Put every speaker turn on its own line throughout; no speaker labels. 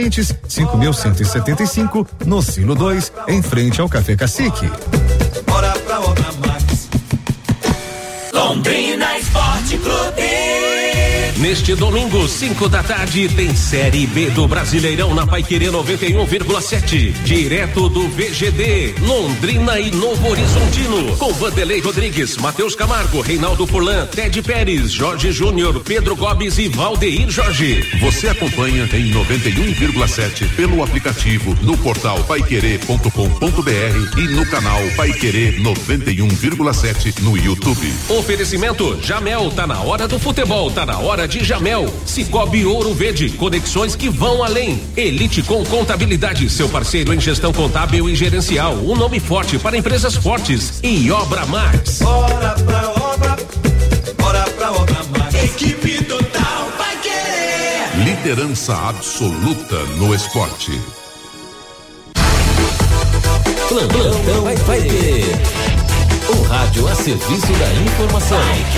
5.175 no Silo 2, em frente ao Café Cacique.
Bora pra obra mais. Londrina Esporte Clube.
Neste domingo, 5 da tarde, tem Série B do Brasileirão na Paiquerê 91,7. Direto do VGD, Londrina e Novo Horizontino. Com Vanderlei Rodrigues, Matheus Camargo, Reinaldo Furlan, Ted Pérez, Jorge Júnior, Pedro Gomes e Valdeir Jorge.
Você acompanha em 91,7 pelo aplicativo, no portal paiquerê.com.br e no canal Paiquerê 91,7 no YouTube.
Oferecimento Jamel, tá na hora do futebol, tá na hora de Jamel. Cicobi Ouro Verde, conexões que vão além. Elite com Contabilidade, seu parceiro em gestão contábil e gerencial, um nome forte para empresas fortes. E Obra Max.
Bora pra obra mais. Equipe total vai querer.
Liderança absoluta no esporte.
Plantão vai ter. O rádio a serviço da informação.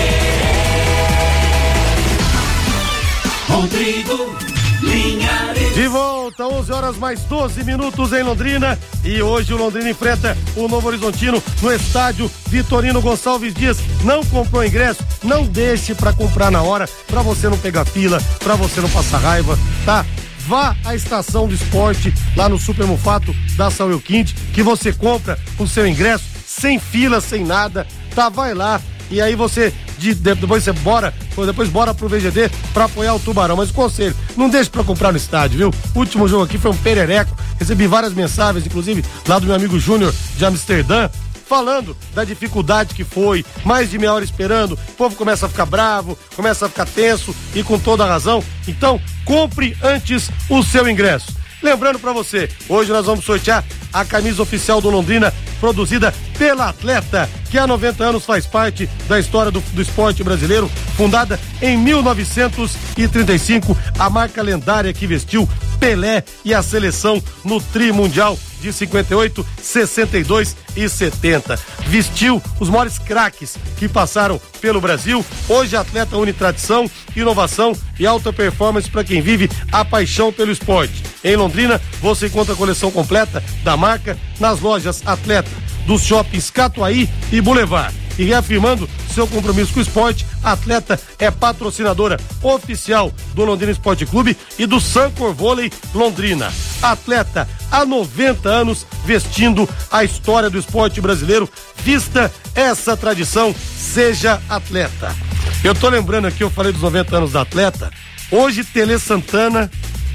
Rodrigo Linhares.
De volta, 11 horas mais 12 minutos em Londrina. E hoje o Londrina enfrenta o Novo Horizontino no estádio Vitorino Gonçalves Dias. Não comprou ingresso? Não deixe pra comprar na hora, pra você não pegar fila, pra você não passar raiva, tá? Vá à estação do esporte, lá no Super Mufato da Saúl Quinte, que você compra o seu ingresso, sem fila, sem nada, tá? Vai lá, e aí depois bora pro VGD pra apoiar o Tubarão. Mas conselho, não deixe pra comprar no estádio, viu? O último jogo aqui foi um perereco, recebi várias mensagens, inclusive lá do meu amigo Júnior de Amsterdã, falando da dificuldade que foi, mais de meia hora esperando, o povo começa a ficar bravo, começa a ficar tenso, e com toda a razão. Então, compre antes o seu ingresso. Lembrando pra você, hoje nós vamos sortear a camisa oficial do Londrina, produzida pela Atleta, que há 90 anos faz parte da história do esporte brasileiro, fundada em 1935, a marca lendária que vestiu Pelé e a seleção no Tri Mundial de 58, 62 e 70. Vestiu os maiores craques que passaram pelo Brasil. Hoje a Atleta une tradição, inovação e alta performance para quem vive a paixão pelo esporte. Em Londrina, você encontra a coleção completa da marca nas lojas Atleta, dos shoppings Catuaí e Boulevard. E reafirmando seu compromisso com o esporte, a Atleta é patrocinadora oficial do Londrina Esporte Clube e do Sancor Vôlei Londrina. Atleta, há 90 anos, vestindo a história do esporte brasileiro. Vista essa tradição, seja atleta. Eu tô lembrando aqui, eu falei dos 90 anos da Atleta. Hoje, Tele Santana,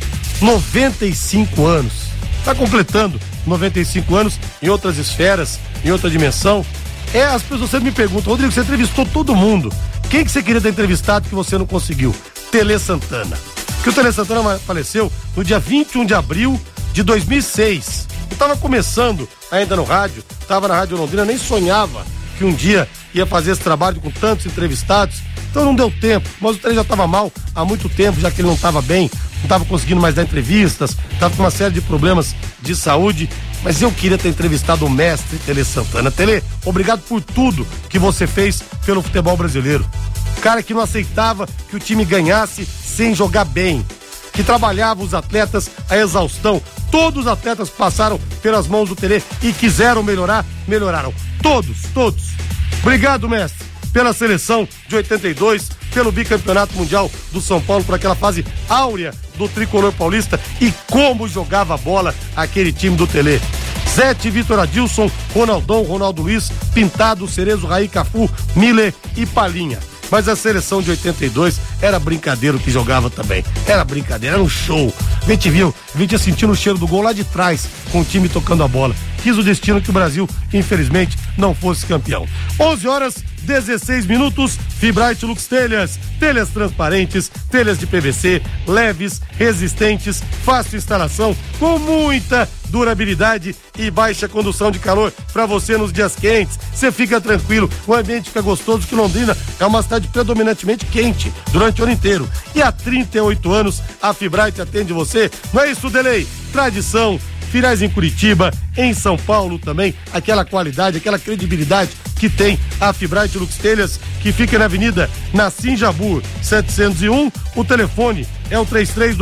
95 anos. Tá completando 95 anos em outras esferas, em outra dimensão. As pessoas sempre me perguntam, Rodrigo, você entrevistou todo mundo. Quem que você queria ter entrevistado que você não conseguiu? Tele Santana. Porque o Tele Santana faleceu no dia 21 de abril de 2006. Eu tava começando ainda no rádio, tava na Rádio Londrina, nem sonhava que um dia ia fazer esse trabalho com tantos entrevistados. Então não deu tempo, mas o Tele já estava mal há muito tempo, já que ele não estava bem, não estava conseguindo mais dar entrevistas, estava com uma série de problemas de saúde. Mas eu queria ter entrevistado o mestre Tele Santana. Tele, obrigado por tudo que você fez pelo futebol brasileiro. Cara que não aceitava que o time ganhasse sem jogar bem, que trabalhava os atletas à exaustão. Todos os atletas passaram pelas mãos do Tele e quiseram melhorar, melhoraram. Todos. Obrigado, mestre, pela seleção de 82, pelo bicampeonato mundial do São Paulo, por aquela fase áurea do tricolor paulista, e como jogava a bola aquele time do Tele. Zete, Vitor Adilson, Ronaldão, Ronaldo Luiz, Pintado, Cerezo, Raí, Cafu, Miller e Palinha. Mas a seleção de 82 era brincadeira o que jogava também. Era brincadeira, era um show. A gente ia sentindo o cheiro do gol lá de trás, com o time tocando a bola. Quis o destino que o Brasil, infelizmente, não fosse campeão. 11 horas, 16 minutos. Fibrate Lux Telhas. Telhas transparentes, telhas de PVC, leves, resistentes, fácil instalação, com muita durabilidade e baixa condução de calor para você nos dias quentes. Você fica tranquilo, o ambiente fica gostoso, que Londrina é uma cidade predominantemente quente durante o ano inteiro. E há 38 anos a Fibrate atende você. Não é isso, Delei? Tradição, filiais em Curitiba, em São Paulo também, aquela qualidade, aquela credibilidade que tem a Fibrate Lux Telhas, que fica na Avenida Nassim Jabur 701. O telefone é o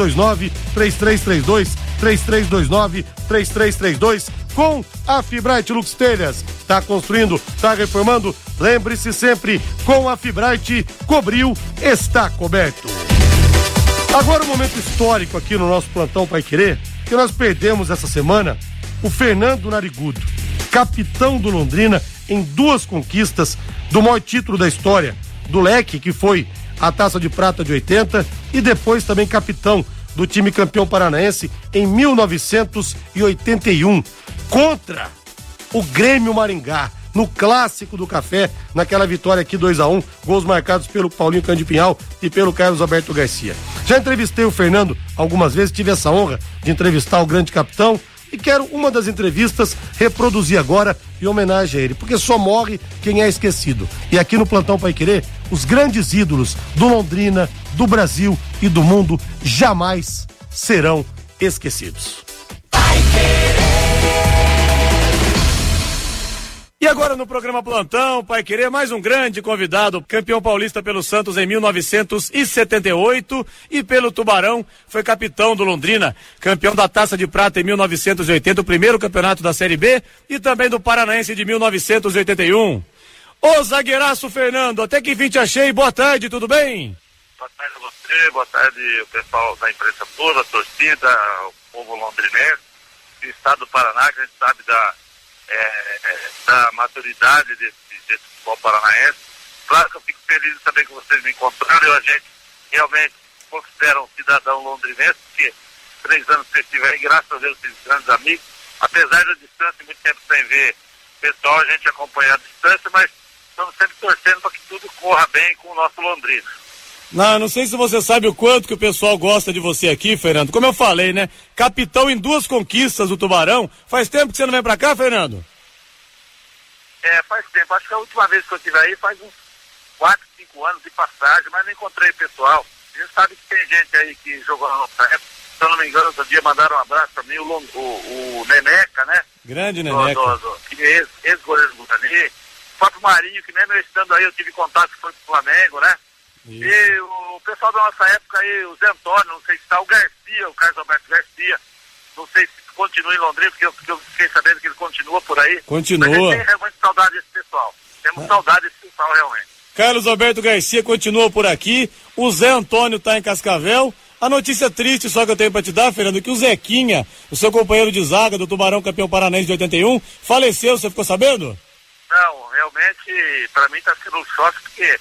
3329-3332, com a Fibrate Lux Telhas. Tá construindo, tá reformando? Lembre-se sempre, com a Fibrate, cobriu, está coberto. Agora um momento histórico aqui no nosso plantão Paiquerê, que nós perdemos essa semana o Fernando Narigudo, capitão do Londrina em 2 conquistas do maior título da história, do Leque, que foi a Taça de Prata de 80, e depois também capitão do time campeão paranaense em 1981, contra o Grêmio Maringá, no Clássico do Café, naquela vitória aqui 2-1, gols marcados pelo Paulinho Cândido Pinhal e pelo Carlos Alberto Garcia. Já entrevistei o Fernando algumas vezes, tive essa honra de entrevistar o grande capitão, e quero uma das entrevistas reproduzir agora em homenagem a ele, porque só morre quem é esquecido. E aqui no Plantão Paiquerê, os grandes ídolos do Londrina, do Brasil e do mundo jamais serão esquecidos. E agora no programa Plantão Paiquerê, mais um grande convidado, campeão paulista pelo Santos em 1978 e pelo Tubarão, foi capitão do Londrina, campeão da Taça de Prata em 1980, o primeiro campeonato da Série B, e também do Paranaense de 1981. Ô zagueiraço Fernando, até que enfim te achei, boa tarde, tudo bem?
Boa tarde a você, boa tarde o pessoal da imprensa toda, a torcida, o povo londrinense, do estado do Paraná, que a gente sabe da maturidade desse futebol paranaense. Claro que eu fico feliz de saber que vocês me encontraram, a gente realmente considera um cidadão londrinense, porque 3 anos que eu estive aí, graças a Deus, fiz grandes amigos, apesar da distância, muito tempo sem ver o pessoal, a gente acompanha a distância, mas estamos sempre torcendo para que tudo corra bem com o nosso Londrina.
Não sei se você sabe o quanto que o pessoal gosta de você aqui, Fernando. Como eu falei, né? Capitão em 2 conquistas do Tubarão. Faz tempo que você não vem pra cá, Fernando?
Faz tempo. Acho que a última vez que eu estive aí faz uns 4, 5 anos de passagem, mas não encontrei pessoal. A gente sabe que tem gente aí que jogou na nossa época. Se eu não me engano, outro dia mandaram um abraço pra mim, o Neneca, né?
Grande Neneca.
Ex-goleiro do Guarani. O próprio Marinho, que mesmo eu estando aí, eu tive contato, que foi pro Flamengo, né? Isso. E o pessoal da nossa época aí, o Zé Antônio, não sei se está, o Garcia, o Carlos Alberto Garcia, não sei se continua em Londrina, porque eu fiquei sabendo que ele continua por aí.
Continua.
Mas a gente tem realmente saudade desse pessoal. Temos saudade desse pessoal, realmente.
Carlos Alberto Garcia continua por aqui, o Zé Antônio tá em Cascavel. A notícia triste só que eu tenho pra te dar, Fernando, que o Zequinha, o seu companheiro de zaga do Tubarão, campeão paranaense de 81, faleceu, você ficou sabendo?
Não, realmente, pra mim tá sendo um choque, porque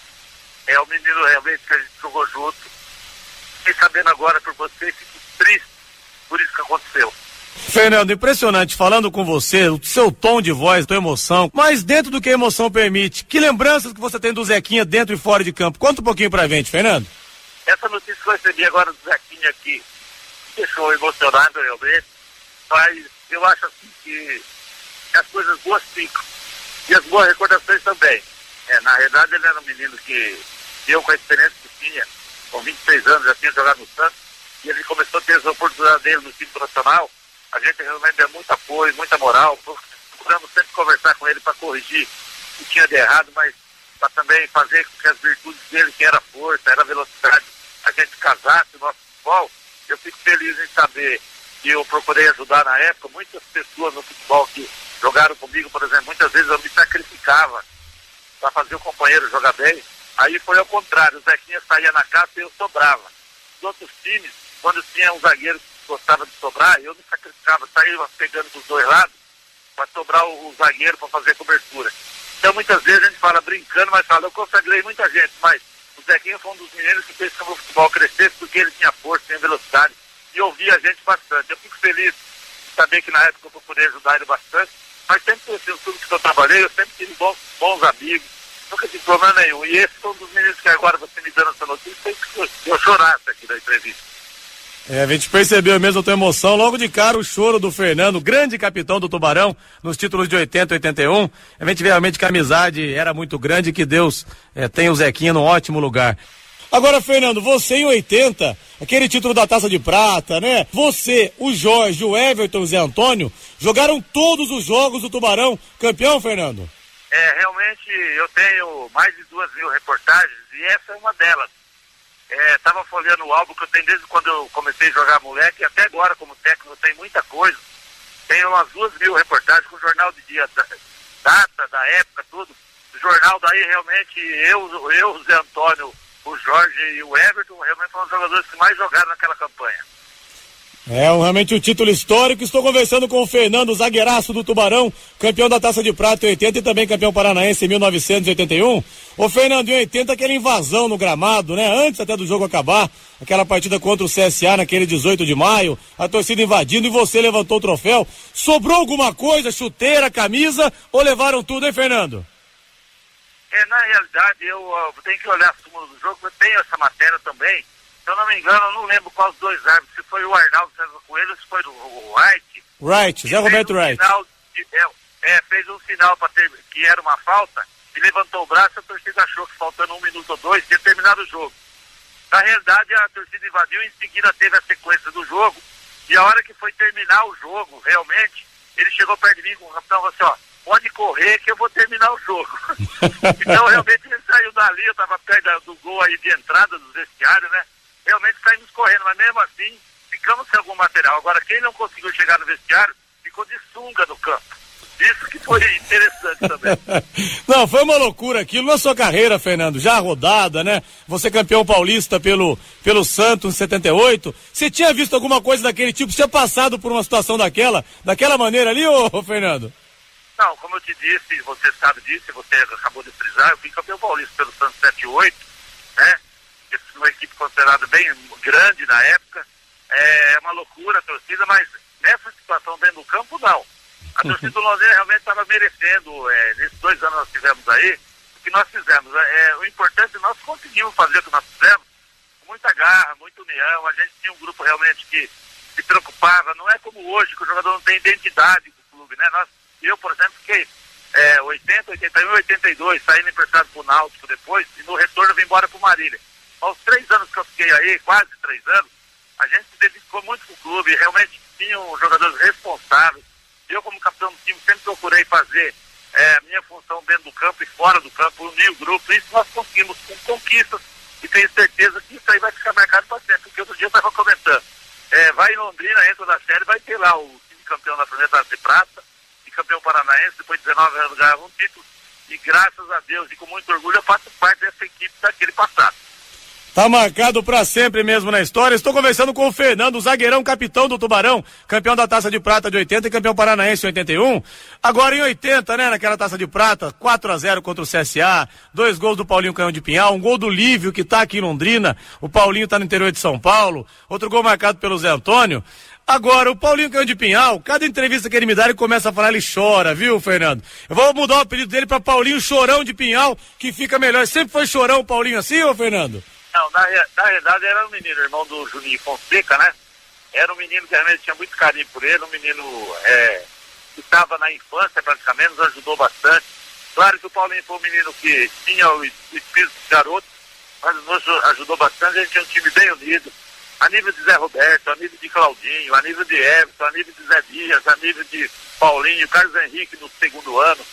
é o menino realmente que a gente jogou junto. Fiquei sabendo agora por você, fico triste por isso que aconteceu.
Fernando, impressionante, falando com você, o seu tom de voz, tua emoção, mas dentro do que a emoção permite, que lembranças que você tem do Zequinha dentro e fora de campo? Conta um pouquinho pra gente, Fernando.
Essa notícia que eu recebi agora do Zequinha aqui, deixou emocionado realmente, mas eu acho assim que as coisas boas ficam, e as boas recordações também. Na realidade ele era um menino que eu, com a experiência que tinha, com 26 anos, já tinha jogado no Santos, e ele começou a ter as oportunidades dele no time profissional. A gente realmente deu muito apoio, muita moral, procuramos sempre conversar com ele para corrigir o que tinha de errado, mas para também fazer com que as virtudes dele, que era força, era velocidade, a gente casasse o nosso futebol. Eu fico feliz em saber que eu procurei ajudar na época muitas pessoas no futebol que jogaram comigo, por exemplo, muitas vezes eu me sacrificava para fazer o companheiro jogar bem. Aí foi ao contrário, o Zequinha saía na casa e eu sobrava. Os outros times, quando tinha um zagueiro que gostava de sobrar, eu me sacrificava, saía pegando dos 2 lados para sobrar o zagueiro para fazer cobertura. Então muitas vezes a gente fala brincando, mas fala, eu consagrei muita gente, mas o Zequinha foi um dos meninos que fez com que o futebol crescesse, porque ele tinha força, tinha velocidade e ouvia a gente bastante. Eu fico feliz de saber que na época eu procurei ajudar ele bastante, mas sempre em tudo que eu trabalhei, eu sempre tive bons amigos, nunca tive problema nenhum. E esse foi um dos meninos que agora você me dando essa notícia, fez que eu chorasse aqui na entrevista.
A gente percebeu mesmo a tua emoção, logo de cara o choro do Fernando, grande capitão do Tubarão, nos títulos de 80 e 81, a gente vê realmente que a amizade era muito grande e que Deus tem o Zequinha num ótimo lugar. Agora, Fernando, você em 80, aquele título da Taça de Prata, né? Você, o Jorge, o Everton e o Zé Antônio jogaram todos os jogos do Tubarão, campeão, Fernando?
realmente eu tenho mais de 2.000 reportagens e essa é uma delas. Tava folheando o álbum que eu tenho desde quando eu comecei a jogar moleque, e até agora como técnico eu tenho muita coisa. Tenho umas 2.000 reportagens com jornal de dia, data, da época, tudo. O jornal daí realmente, eu, o Zé Antônio, o Jorge e o Everton, realmente foram os jogadores que mais jogaram naquela campanha.
Realmente um título histórico. Estou conversando com o Fernando, zagueiraço do Tubarão, campeão da Taça de Prata em 80 e também campeão paranaense em 1981. Ô Fernando, em 80 aquela invasão no gramado, né? Antes até do jogo acabar, aquela partida contra o CSA naquele 18 de maio, a torcida invadindo e você levantou o troféu. Sobrou alguma coisa, chuteira, camisa, ou levaram tudo, hein, Fernando?
Na realidade, eu tenho que olhar a súmula do jogo, eu tenho essa matéria também. Se eu não me engano, eu não lembro quais os dois árbitros, se foi o Arnaldo César Coelho ou se foi o Wright.
Wright, Zé Roberto Wright.
Fez um sinal para ter, que era uma falta, e levantou o braço, a torcida achou que faltando 1 minuto ou 2, tinha terminado o jogo. Na realidade, a torcida invadiu e em seguida teve a sequência do jogo, e a hora que foi terminar o jogo, realmente, ele chegou perto de mim com o capitão e falou assim, pode correr que eu vou terminar o jogo. Então, realmente, ele saiu dali, eu estava perto do gol aí de entrada do vestiário, né? Realmente saímos correndo, mas mesmo assim, ficamos sem algum material. Agora, quem não conseguiu chegar no vestiário, ficou de sunga no campo. Isso que foi interessante também.
Não, foi uma loucura aquilo na sua carreira, Fernando, já rodada, né? Você campeão paulista pelo Santos em 78. Você tinha visto alguma coisa daquele tipo? Você tinha passado por uma situação daquela maneira ali, ô Fernando?
Não, como eu te disse, você sabe disso, você acabou de frisar, eu fui campeão paulista pelo Santos 78, né? Uma equipe considerada bem grande na época, é uma loucura a torcida, mas nessa situação dentro do campo, não. A torcida do Londrina realmente estava merecendo, nesses 2 anos que nós tivemos aí, o que nós fizemos. O importante, nós conseguimos fazer o que nós fizemos, com muita garra, muita união, a gente tinha um grupo realmente que se preocupava, não é como hoje, que o jogador não tem identidade do clube, né? Eu, por exemplo, fiquei 80, 81, 82, saindo emprestado pro Náutico depois, e no retorno eu vim embora pro Marília. Aos 3 anos que eu fiquei aí, quase 3 anos, a gente se dedicou muito pro clube, realmente tinham jogadores responsáveis. Eu, como capitão do time, sempre procurei fazer a minha função dentro do campo e fora do campo, unir o grupo. Isso nós conseguimos com conquistas e tenho certeza que isso aí vai ficar marcado para sempre, porque outro dia eu estava comentando. Vai em Londrina, entra na série, vai ter lá o time campeão da primeira Taça de Prata e campeão paranaense, depois de 19 anos ganhava um título. E graças a Deus e com muito orgulho eu faço parte dessa equipe daquele passado.
Tá marcado pra sempre mesmo na história. Estou conversando com o Fernando, zagueirão, capitão do Tubarão, campeão da Taça de Prata de 80 e campeão paranaense em 81. Agora em 80, né, naquela Taça de Prata, 4-0 contra o CSA, 2 gols do Paulinho Canhão de Pinhal, um gol do Lívio, que tá aqui em Londrina, o Paulinho tá no interior de São Paulo, outro gol marcado pelo Zé Antônio. Agora, o Paulinho Canhão de Pinhal, cada entrevista que ele me dá, ele começa a falar, ele chora, viu, Fernando? Eu vou mudar o apelido dele pra Paulinho Chorão de Pinhal, que fica melhor. Sempre foi chorão o Paulinho assim, ô Fernando?
Não, na realidade era um menino, irmão do Juninho Fonseca, né? Era um menino que realmente tinha muito carinho por ele, um menino que estava na infância praticamente, nos ajudou bastante. Claro que o Paulinho foi um menino que tinha o espírito de garoto, mas nos ajudou bastante. A gente tinha um time bem unido, a nível de Zé Roberto, a nível de Claudinho, a nível de Everton, a nível de Zé Dias, a nível de Paulinho, Carlos Henrique no 2º ano,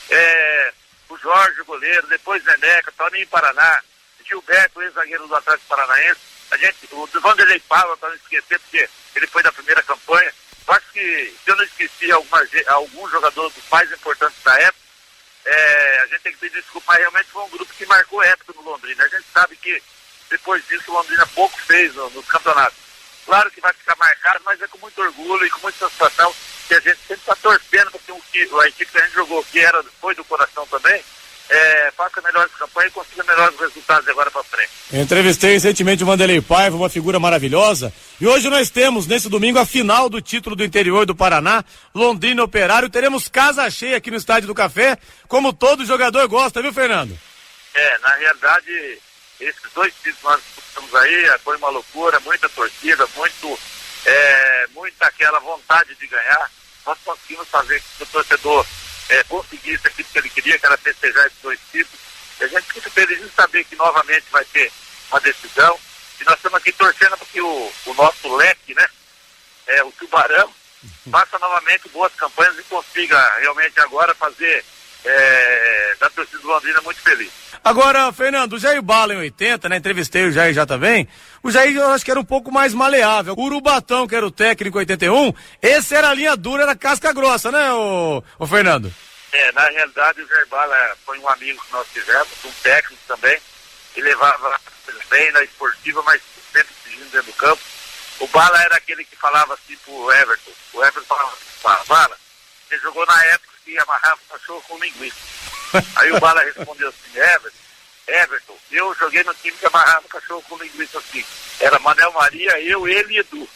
o Jorge, o goleiro, depois Neneca, Toninho Paraná, Gilberto, ex-zagueiro do Atlético Paranaense, o Vanderlei Pava, para não esquecer, porque ele foi da primeira campanha. Eu acho que, se eu não esqueci algum jogador dos mais importantes da época, a gente tem que pedir desculpa, mas realmente foi um grupo que marcou época no Londrina. A gente sabe que depois disso o Londrina pouco fez nos campeonatos. Claro que vai ficar marcado, mas é com muito orgulho e com muita satisfação que a gente sempre está torcendo para que a equipe que a gente jogou, que foi do coração também, faça melhores campanhas e consiga melhores resultados agora para frente.
Eu entrevistei recentemente o Vanderlei Paiva, uma figura maravilhosa, e hoje nós temos, nesse domingo, a final do título do interior do Paraná, Londrina Operário. Teremos casa cheia aqui no Estádio do Café, como todo jogador gosta, viu, Fernando?
Na realidade, esses 2 títulos que nós disputamos aí, foi uma loucura, muita torcida, muita aquela vontade de ganhar. Nós conseguimos fazer que o torcedor conseguisse aquilo que ele queria, que era festejar esses 2 títulos. E a gente fica feliz de saber que novamente vai ter uma decisão. E nós estamos aqui torcendo para que o nosso leque, né, o Tubarão, faça novamente boas campanhas e consiga realmente agora fazer da torcida do Londrina muito feliz.
Agora, Fernando, o Jair Bala em 80, né? Entrevistei o Jair já também. O Jair eu acho que era um pouco mais maleável. O Urubatão, que era o técnico em 81, esse era a linha dura, era casca grossa, né, o Fernando?
Na realidade o Jair Bala foi um amigo que nós tivemos, um técnico também, que levava bem na esportiva, mas sempre pedindo dentro do campo. O Bala era aquele que falava assim pro Everton. O Everton falava assim, Bala, você jogou na época que amarrava o cachorro com linguiça. Aí o Bala respondeu assim, Everton, eu joguei no time que amarrava o cachorro com linguiça assim. Era Manel Maria, eu, ele e Edu.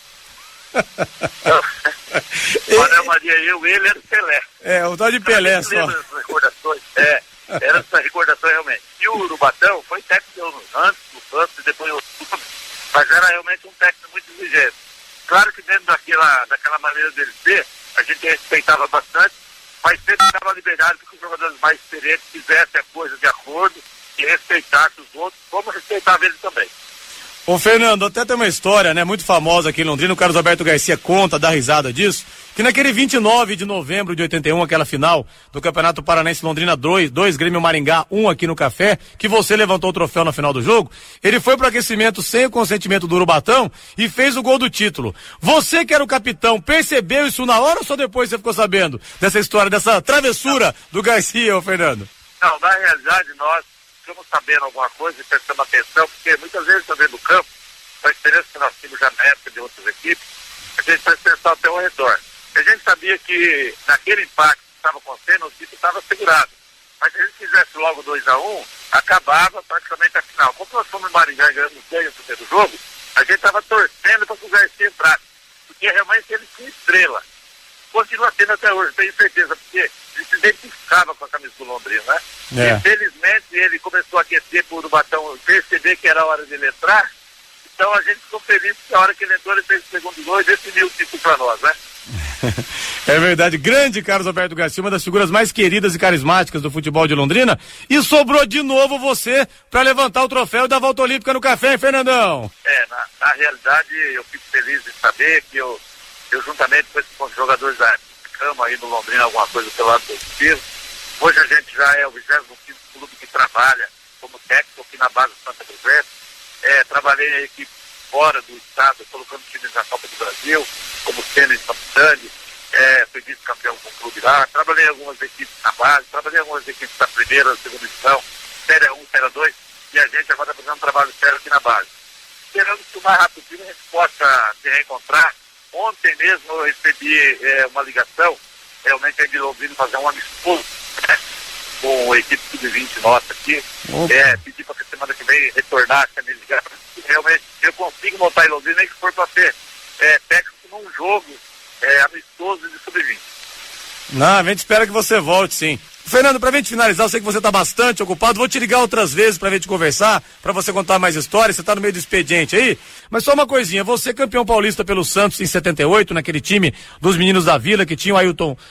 Então, Manel Maria, eu, ele era o Pelé.
O tal de Pelé só.
Lembra dessas recordações? Era essa recordação realmente. E o Urubatão foi técnico antes do Santos e depois o Santos, mas era realmente um técnico muito exigente. Claro que dentro daquela maneira dele ser, a gente respeitava bastante, mas sempre dava liberdade para que os jogadores mais experientes fizessem a coisa de acordo e respeitassem os outros, como respeitava ele também.
Ô Fernando, até tem uma história, né, muito famosa aqui em Londrina, o Carlos Alberto Garcia conta, dá risada disso, que naquele 29 de novembro de 81, aquela final do Campeonato Paranaense Londrina 2, Grêmio Maringá 1 aqui no Café, que você levantou o troféu na final do jogo, ele foi pro aquecimento sem o consentimento do Urubatão e fez o gol do título. Você que era o capitão, percebeu isso na hora ou só depois você ficou sabendo dessa história, dessa travessura do Garcia, ô Fernando?
Não, na realidade nós ficamos sabendo alguma coisa e prestando atenção, porque muitas vezes também no campo, a experiência que nós tínhamos já na época de outras equipes, a gente presta atenção até ao redor. A gente sabia que naquele empate que estava acontecendo, o título estava segurado. Mas se a gente fizesse logo 2-1, acabava praticamente a final. Como nós fomos em Maringá e ganhamos bem o primeiro jogo, a gente estava torcendo para que o Garcia entrasse, porque realmente ele tinha estrela. Continua sendo até hoje, tenho certeza, porque ele se identificava com a camisa do Londrina, né? Infelizmente ele começou a aquecer por o Batão, perceber que era a hora dele entrar, então a gente ficou feliz que a hora que ele entrou ele fez o segundo gol e definiu o título para nós, né?
É verdade, grande Carlos Alberto Garcia, uma das figuras mais queridas e carismáticas do futebol de Londrina, e sobrou de novo você para levantar o troféu da volta olímpica no Café, hein, Fernandão?
Na realidade eu fico feliz de saber que eu juntamente com os jogadores da cama aí no Londrina, alguma coisa pelo lado positivo. Hoje a gente já é o 25º clube que trabalha como técnico aqui na base de Santa Cruz. Trabalhei em equipe fora do estado, colocando times na Copa do Brasil, como Sênior de Capitani, fui vice-campeão com o clube lá. Trabalhei em algumas equipes na base, trabalhei em algumas equipes da primeira, da segunda divisão, Série 1, Série 2, e a gente agora está fazendo um trabalho sério aqui na base. Esperando que o mais rápido possível a gente possa se reencontrar. Ontem mesmo eu recebi uma ligação, realmente de Londrina fazer um amistoso, né, com a equipe sub-20 nossa aqui. Pedi para que semana que vem retornasse a me ligar. Realmente eu consigo montar em Londrina, nem que for para ser técnico num jogo amistoso de sub-20.
Não, a gente espera que você volte, sim. Fernando, pra gente finalizar, eu sei que você tá bastante ocupado, vou te ligar outras vezes pra gente conversar, pra você contar mais histórias, você tá no meio do expediente aí, mas só uma coisinha, você campeão paulista pelo Santos em 78, naquele time dos meninos da Vila, que tinha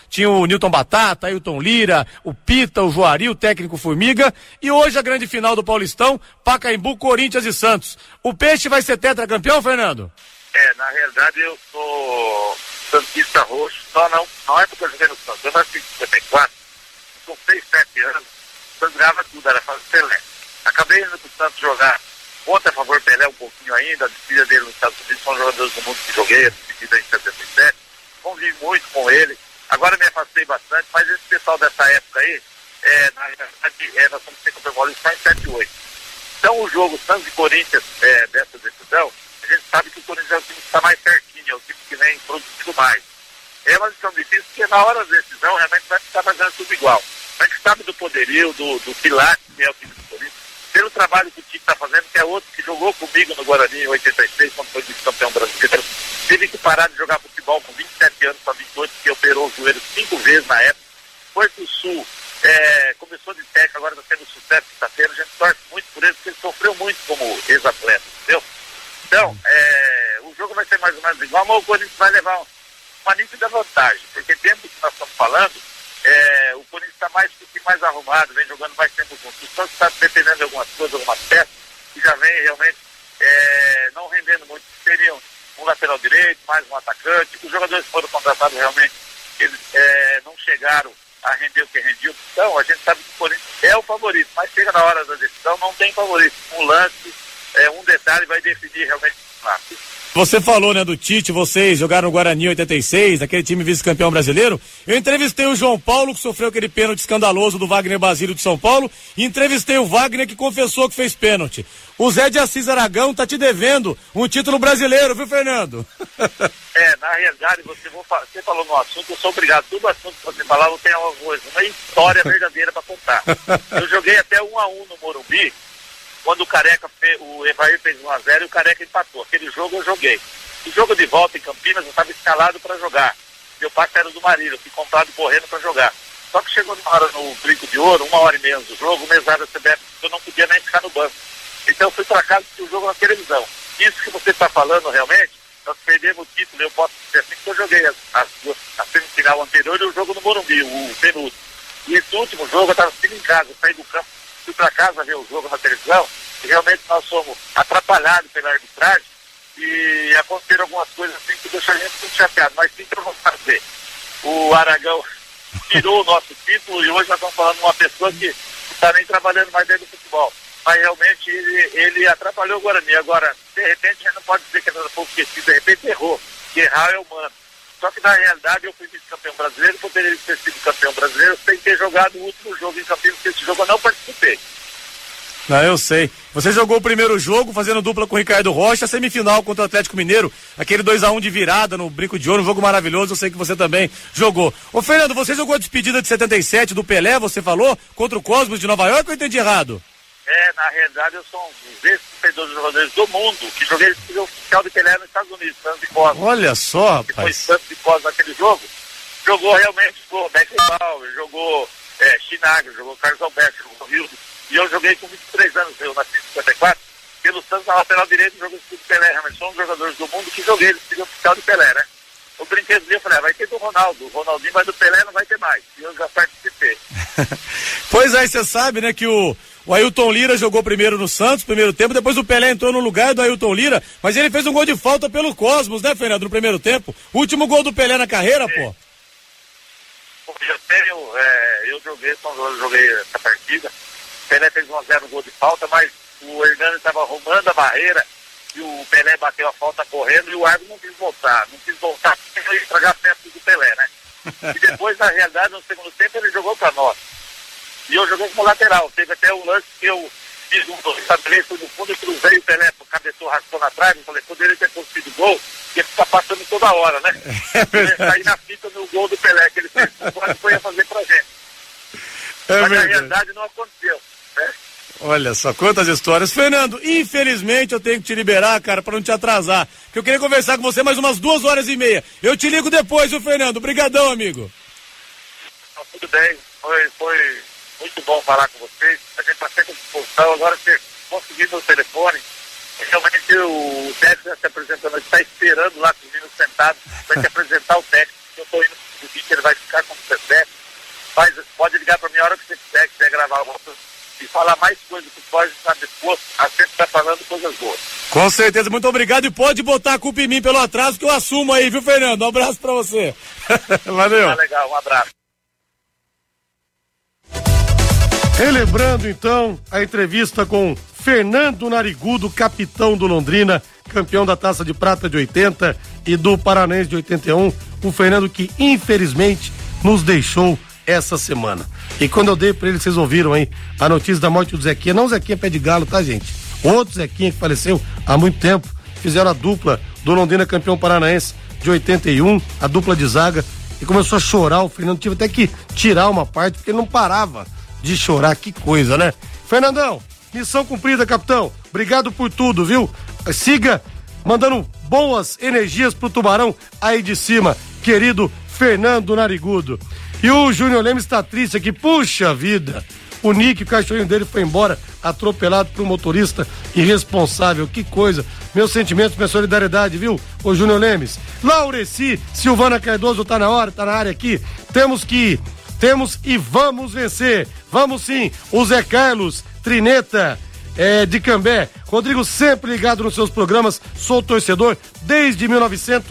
o Newton Batata, Ailton Lira, o Pita, o Juari, o técnico Formiga, e hoje a grande final do Paulistão, Pacaembu, Corinthians e Santos. O Peixe vai ser tetracampeão, Fernando?
Na realidade eu sou santista roxo, só não é porque eu joguei no Santos, eu nasci em 54, com 6, 7 anos, o Santos ganhava tudo, era fazer Pelé. Acabei indo pro Santos jogar contra a favor Pelé um pouquinho ainda, a despedida dele nos Estados Unidos, são jogadores do mundo que joguei, a despedida em 77, convivi muito com ele, agora me afastei bastante, mas esse pessoal dessa época aí, na verdade, nós somos campeão paulista em 78. Então o jogo Santos e Corinthians dessa decisão, a gente sabe que o Corinthians é o time que está mais certinho, é o time que vem produzindo mais. É uma decisão difícil, porque na hora da decisão realmente vai ficar fazendo tudo igual. A gente sabe do poderio, do Pilates, que é o time do Corinthians, pelo trabalho que o time está fazendo, que é outro que jogou comigo no Guarani em 86, quando foi vice-campeão brasileiro. Teve que parar de jogar futebol com 27 anos para 28, porque operou o joelho 5 vezes na época. Foi pro Sul, começou de técnico, agora está tendo o sucesso que está tendo. A gente torce muito por ele, porque ele sofreu muito como ex-atleta, entendeu? Então, o jogo vai ser mais ou menos igual, mas o Corinthians vai levar uma nítida vantagem, porque dentro do que nós estamos falando, o Corinthians está mais arrumado, vem jogando mais tempo junto. O Santos está dependendo de algumas coisas, algumas peças, que já vem realmente não rendendo muito. Seriam um lateral direito, mais um atacante. Os jogadores que foram contratados realmente, eles não chegaram a render o que rendiu. Então, a gente sabe que o Corinthians é o favorito, mas chega na hora da decisão, não tem favorito. Um lance, um detalhe vai definir realmente o lance.
Você falou, né, do Tite, vocês jogaram no Guarani em 86, aquele time vice-campeão brasileiro. Eu entrevistei o João Paulo, que sofreu aquele pênalti escandaloso do Wagner Basílio de São Paulo, e entrevistei o Wagner, que confessou que fez pênalti. O Zé de Assis Aragão tá te devendo um título brasileiro, viu, Fernando?
Na realidade, você falou no assunto, eu sou obrigado, todo assunto que você falar, não tem uma história verdadeira para contar. Eu joguei até 1-1 no Morumbi, quando o Evair fez 1-0 e o Careca empatou. Aquele jogo eu joguei. O jogo de volta em Campinas eu estava escalado para jogar. Meu pacto era do Marília, eu fui comprado correndo para jogar. Só que chegou uma hora no Brinco de Ouro, 1h30 do jogo, o mesado da CBF, eu não podia nem ficar no banco. Então eu fui para casa e o jogo na televisão. Isso que você está falando realmente, nós perdemos o título, eu posso dizer assim que eu joguei a semifinal anterior e o jogo no Morumbi, o penúltimo. E esse último jogo eu estava assistindo em casa, eu saí do campo, fui para casa ver o jogo na televisão, e realmente nós somos atrapalhados pela arbitragem e aconteceram algumas coisas assim que deixam a gente muito chateado, mas sim que eu vou fazer. O Aragão tirou o nosso título e hoje nós estamos falando de uma pessoa que não está nem trabalhando mais dentro do futebol. Mas realmente ele atrapalhou o Guarani. Agora, de repente, a gente não pode dizer que nada foi esquecido, de repente errou. Que errar é humano. Só que na realidade eu fui vice-campeão brasileiro, poderia ter sido campeão brasileiro sem ter jogado o último jogo em Campinas, porque esse jogo eu não participei.
Não, eu sei. Você jogou o primeiro jogo fazendo dupla com o Ricardo Rocha, semifinal contra o Atlético Mineiro, aquele 2-1 de virada no Brinco de Ouro, um jogo maravilhoso, eu sei que você também jogou. Ô Fernando, você jogou a despedida de 77 do Pelé, você falou, contra o Cosmos de Nova York, ou eu entendi errado?
Na realidade eu sou um dos ex-52 jogadores do mundo, que joguei o oficial de Pelé nos Estados Unidos, Santos de Cosmos.
Olha só,
rapaz. Que foi Santos de Cosmos naquele jogo. Jogou realmente, jogou Beckenbauer, jogou Chinagre, jogou Carlos Alberto, jogou Rildo. E eu joguei com 23 anos, eu nasci em 54, pelo Santos na lateral direita, joguei com o Pelé, realmente sou um dos jogadores do mundo que joguei o oficial de Pelé, né? O brinquedo eu falei, vai ter do Ronaldo, o Ronaldinho, mas do Pelé não vai ter mais. E eu já participei.
Pois é, você sabe, né, que o Ailton Lira jogou primeiro no Santos, primeiro tempo, depois o Pelé entrou no lugar do Ailton Lira, mas ele fez um gol de falta pelo Cosmos, né, Fernando, no primeiro tempo. O último gol do Pelé na carreira, pô.
Eu joguei essa partida. O Pelé fez 1-0 no gol de falta, mas o Hernani estava arrumando a barreira e o Pelé bateu a falta correndo e o árbitro não quis voltar porque ele ia estragar a festa do Pelé, né? E depois, na realidade, no segundo tempo ele jogou para nós. E eu joguei como lateral. Teve até um lance que eu fiz um estabeleço no fundo e cruzei o Pelé, cabeçou, raspou na trave, falei, poderia ter conseguido gol, ia ficar passando toda hora, né? Ele sair na fita no gol do Pelé, que ele fez, foi a fazer pra gente. Mas na realidade não aconteceu.
Olha só, quantas histórias. Fernando, infelizmente eu tenho que te liberar, cara, pra não te atrasar, porque eu queria conversar com você mais umas 2h30. Eu te ligo depois, viu, Fernando? Obrigadão, amigo.
Tudo bem, foi muito bom falar com vocês. A gente tá sempre à disposição. Agora você conseguiu meu telefone. Realmente o técnico está se apresentando, ele está esperando lá com os meninos sentados, vai te apresentar o técnico. Eu estou indo pro vídeo, ele vai ficar como você quiser. Mas pode ligar para mim a hora que você quiser gravar alguma coisa e falar mais coisas que pode estar disposto a sempre estar falando coisas boas.
Com certeza, muito obrigado e pode botar a culpa em mim pelo atraso que eu assumo aí, viu, Fernando? Um abraço pra você. Valeu.
Tá legal, um abraço.
Relembrando então a entrevista com Fernando Narigudo, capitão do Londrina, campeão da Taça de Prata de 80 e do Paranense de 81, o Fernando que infelizmente nos deixou essa semana. E quando eu dei pra ele, vocês ouviram aí a notícia da morte do Zequinha, não Zequinha pé de galo, tá, gente? Outro Zequinha que faleceu há muito tempo, fizeram a dupla do Londrina campeão paranaense de 81, a dupla de zaga, e começou a chorar, o Fernando tive até que tirar uma parte, porque ele não parava de chorar, que coisa, né? Fernandão, missão cumprida, capitão, obrigado por tudo, viu? Siga mandando boas energias pro Tubarão aí de cima, querido Fernando Narigudo. E o Júnior Lemes tá triste aqui, puxa vida, o Nick, o cachorrinho dele foi embora, atropelado por um motorista irresponsável, que coisa, meus sentimentos, minha solidariedade, viu, ô Júnior Lemes. Laureci, Silvana Cardoso tá na hora, tá na área aqui, temos e vamos vencer, vamos sim, o Zé Carlos, Trineta, de Cambé, Rodrigo sempre ligado nos seus programas, sou torcedor desde 1990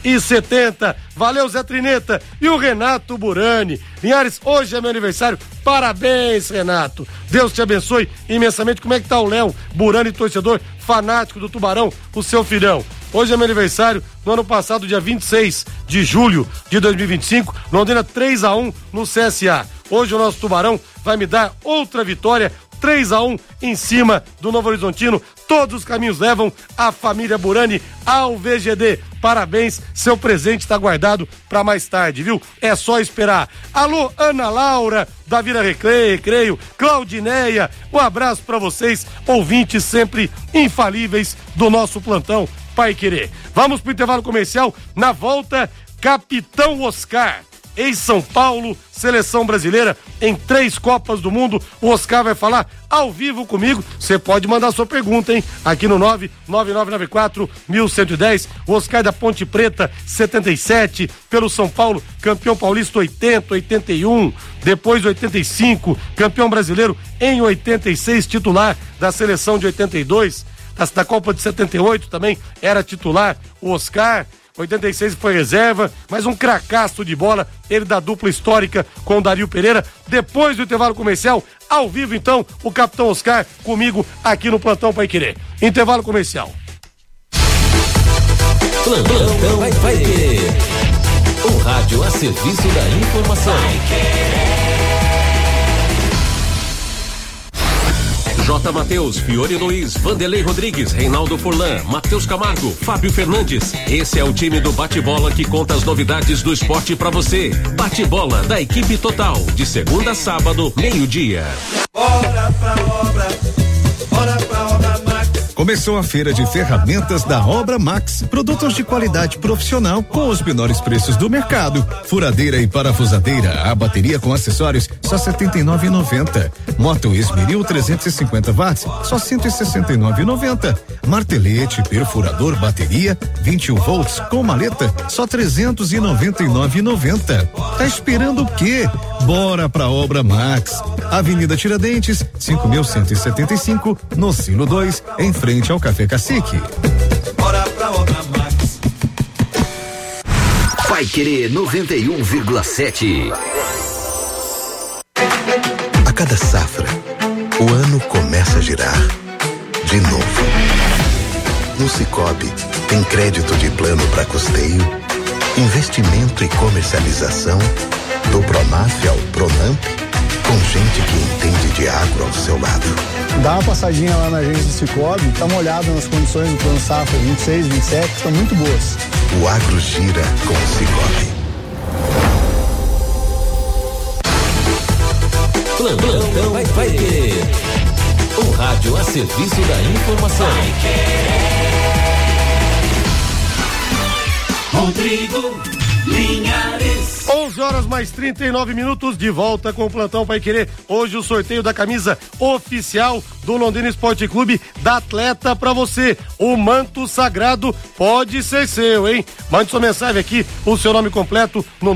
1,70. Valeu, Zé Trineta e o Renato Burani. Linhares, hoje é meu aniversário. Parabéns, Renato. Deus te abençoe imensamente. Como é que tá o Léo Burani, torcedor fanático do Tubarão, o seu filhão? Hoje é meu aniversário. No ano passado, dia 26 de julho de 2025, Londrina 3-1 no CSA. Hoje o nosso Tubarão vai me dar outra vitória, 3-1 em cima do Novo Horizontino. Todos os caminhos levam a família Burani ao VGD. Parabéns, seu presente está guardado para mais tarde, viu? É só esperar. Alô, Ana Laura, da Vila Recreio, Claudineia, um abraço para vocês, ouvintes sempre infalíveis do nosso plantão Pai Querer. Vamos pro intervalo comercial. Na volta, Capitão Oscar, ex-São Paulo, seleção brasileira em 3 Copas do Mundo. O Oscar vai falar ao vivo comigo. Você pode mandar sua pergunta, hein? Aqui no 99994-1110. O Oscar da Ponte Preta, 77. Pelo São Paulo, campeão paulista 80, 81. Depois 85, campeão brasileiro em 86, titular da seleção de 82. Da Copa de 78 também era titular. O Oscar, 86 foi reserva, mas um cracaço de bola, ele da dupla histórica com o Dario Pereira. Depois do intervalo comercial, ao vivo então, o Capitão Oscar comigo aqui no Plantão Pai Querer. Intervalo comercial.
Plantão Pai Querer. O rádio a serviço da informação.
J. Mateus, Fiore Luiz, Vanderlei Rodrigues, Reinaldo Furlan, Matheus Camargo, Fábio Fernandes. Esse é o time do Bate-Bola que conta as novidades do esporte pra você. Bate-Bola da equipe total, de segunda a sábado, meio-dia.
Bora pra obra Max.
Começou a feira de ferramentas da Obra Max. Produtos de qualidade profissional com os menores preços do mercado. Furadeira e parafusadeira, a bateria com acessórios, só R$ 79,90. Moto Esmeril 350 watts, só R$ 169,90. Martelete, perfurador, bateria, 21 volts com maleta, só R$ 399,90. Tá esperando o quê? Bora pra Obra Max. Avenida Tiradentes, 5.175, no Silo 2, em frente ao Café Cacique.
Bora pra Obra Max.
Pai Querer 91,7.
A cada safra, o ano começa a girar de novo. No Sicoob, tem crédito de plano para custeio, investimento e comercialização, do Pronaf ao Pronamp, com gente que entende de agro ao seu lado.
Dá uma passadinha lá na agência do Sicoob, dá uma olhada nas condições do plano safra 26, 27, que estão muito boas.
O agro gira com o Sicoob.
Plantão Pai Querer. O rádio a serviço da informação.
Rodrigo Linhares.
11 horas mais 39 minutos, de volta com o Plantão Pai Querer. Hoje o sorteio da camisa oficial do Londrina Esporte Clube da Atleta pra você. O manto sagrado pode ser seu, hein? Mande sua mensagem aqui, o seu nome completo no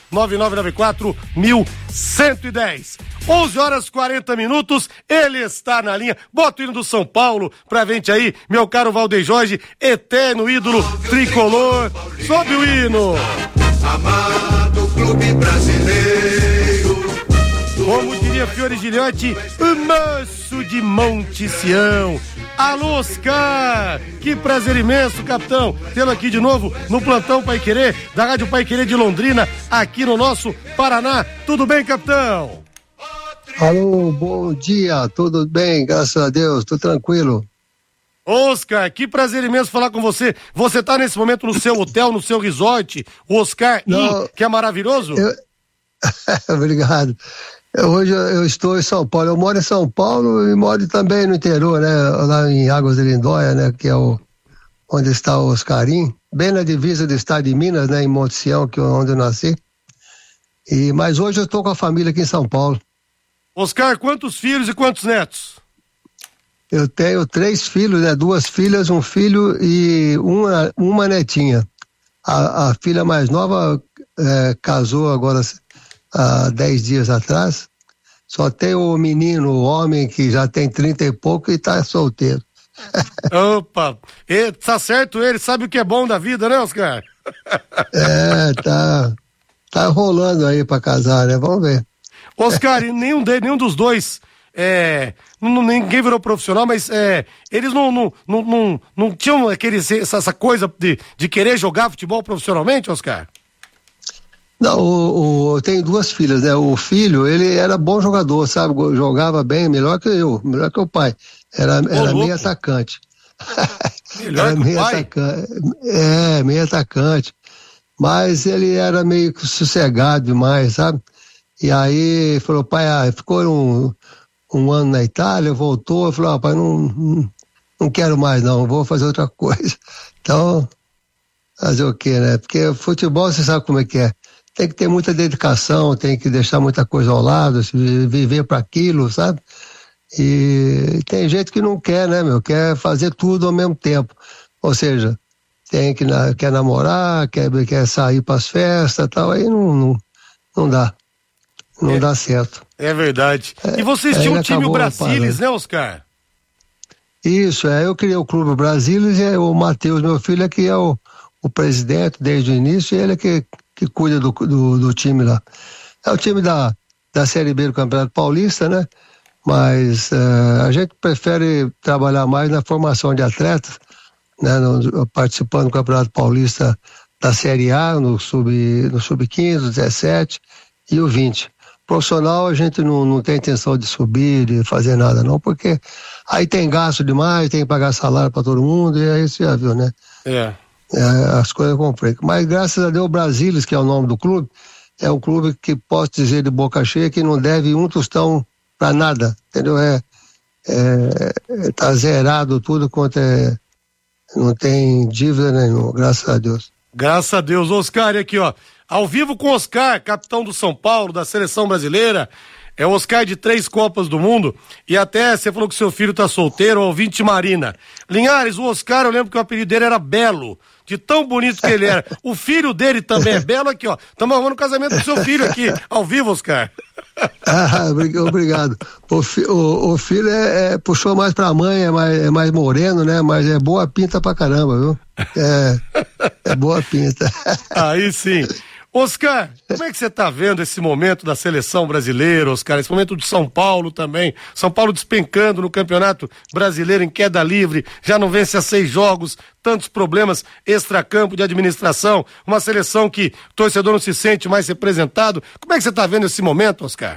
99994-1110. 11 horas 40 minutos, ele está na linha. Bota o hino do São Paulo pra gente aí, meu caro Valdeir Jorge, eterno ídolo tricolor. Sobe o hino.
Amado clube brasileiro.
Como diria Fiore Gilhote, o moço de Monte Sião. Alô, Oscar! Que prazer imenso, capitão, tê-lo aqui de novo no Plantão Pai Querer, da Rádio Pai Querer de Londrina, aqui no nosso Paraná. Tudo bem, capitão?
Alô, bom dia, tudo bem, graças a Deus, tô tranquilo.
Oscar, que prazer imenso falar com você. Você tá nesse momento no seu hotel, no seu resort, o Oscar Inn, que é maravilhoso?
Obrigado. Hoje eu estou em São Paulo, eu moro em São Paulo e moro também no interior, né, lá em Águas de Lindóia, né, que é onde está o Oscarim, bem na divisa do estado de Minas, né, em Monte Sião, que é onde eu nasci. Mas hoje eu estou com a família aqui em São Paulo.
Oscar, quantos filhos e quantos netos?
Eu tenho 3 filhos, né? 2 filhas, um filho e uma netinha. A filha mais nova casou agora há 10 dias atrás. Só tem o menino, o homem, que já tem 30 e pouco e está solteiro.
Opa, tá certo, ele sabe o que é bom da vida, né, Oscar?
Tá rolando aí pra casar, né? Vamos ver.
Oscar, nenhum dos dois, ninguém virou profissional, mas eles não tinham essa coisa de querer jogar futebol profissionalmente, Oscar?
Não, tem duas filhas, né? O filho, ele era bom jogador, sabe? Jogava bem, melhor que o pai. Era meio atacante.
Melhor que o pai?
Meio atacante. Mas ele era meio sossegado demais, sabe? E aí falou, pai, ficou um ano na Itália, voltou, falou, pai, não quero mais não, vou fazer outra coisa. Então, fazer o quê, né? Porque futebol, você sabe como é que é. Tem que ter muita dedicação, tem que deixar muita coisa ao lado, viver para aquilo, sabe? E tem gente que não quer, né, quer fazer tudo ao mesmo tempo. Ou seja, quer namorar, quer sair para as festas e tal, aí não dá. Não dá certo.
É verdade. E vocês tinham um time Brasilis, né, Oscar?
Isso, eu criei o Clube Brasilis e o Matheus, meu filho, que é o presidente desde o início, e ele é que cuida do time lá. É o time da Série B do Campeonato Paulista, né? Mas a gente prefere trabalhar mais na formação de atletas, né? Participando do Campeonato Paulista da Série A, no Sub-15, 17 e o 20. Profissional, a gente não tem intenção de subir, de fazer nada não, porque aí tem gasto demais, tem que pagar salário para todo mundo, e aí você já viu, né? As coisas complicam. Mas graças a Deus o Brasilis, que é o nome do clube, é um clube que posso dizer de boca cheia que não deve um tostão para nada, entendeu? Tá zerado tudo quanto não tem dívida nenhuma, graças a Deus.
Graças a Deus. Oscar, aqui ó, ao vivo com Oscar, capitão do São Paulo, da seleção brasileira. É o Oscar de 3 Copas do Mundo. E até você falou que seu filho tá solteiro, ouvinte Marina. Linhares, o Oscar, eu lembro que o apelido dele era Belo, de tão bonito que ele era. O filho dele também é belo aqui, ó. Estamos arrumando o casamento do seu filho aqui, ao vivo, Oscar.
Obrigado. O filho puxou mais pra mãe, é mais moreno, né? Mas é boa pinta pra caramba, viu? É boa pinta.
Aí sim. Oscar, como é que você tá vendo esse momento da seleção brasileira, Oscar? Esse momento de São Paulo também. São Paulo despencando no Campeonato Brasileiro em queda livre, já não vence há 6 jogos, tantos problemas extracampo de administração, uma seleção que o torcedor não se sente mais representado. Como é que você tá vendo esse momento, Oscar?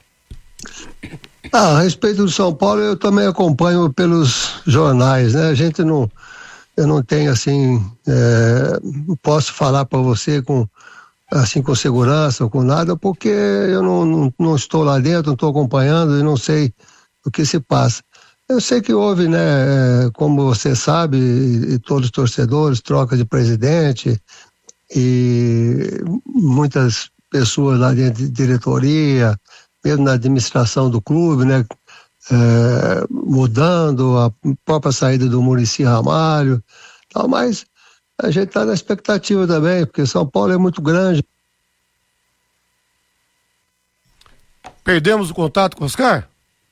A respeito do São Paulo, eu também acompanho pelos jornais, né? Eu não tenho assim, posso falar para você com segurança ou com nada, porque eu não estou lá dentro, não estou acompanhando e não sei o que se passa. Eu sei que houve, né, como você sabe, e todos os torcedores, troca de presidente e muitas pessoas lá dentro de diretoria, mesmo na administração do clube, né, mudando, a própria saída do Muricy Ramalho, tal, mas a gente está na expectativa também, porque São Paulo é muito grande.
Perdemos o contato com o Oscar?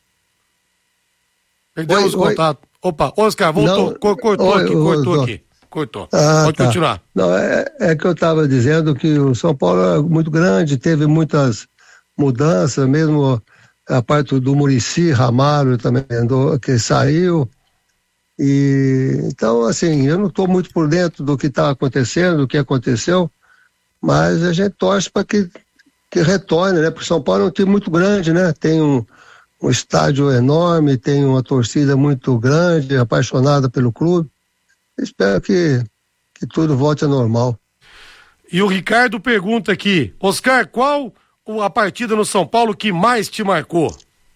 Perdemos o contato. Opa, Oscar, voltou, cortou aqui. Pode continuar.
Não, é que eu estava dizendo que o São Paulo é muito grande, teve muitas mudanças, mesmo a parte do Muricy Ramalho também que saiu. E então, assim, eu não estou muito por dentro do que está acontecendo, do que aconteceu, mas a gente torce para que retorne, né? Porque São Paulo é um time muito grande, né? Tem um estádio enorme, tem uma torcida muito grande, apaixonada pelo clube. Espero que tudo volte ao normal.
E o Ricardo pergunta aqui, Oscar, qual a partida no São Paulo que mais te marcou?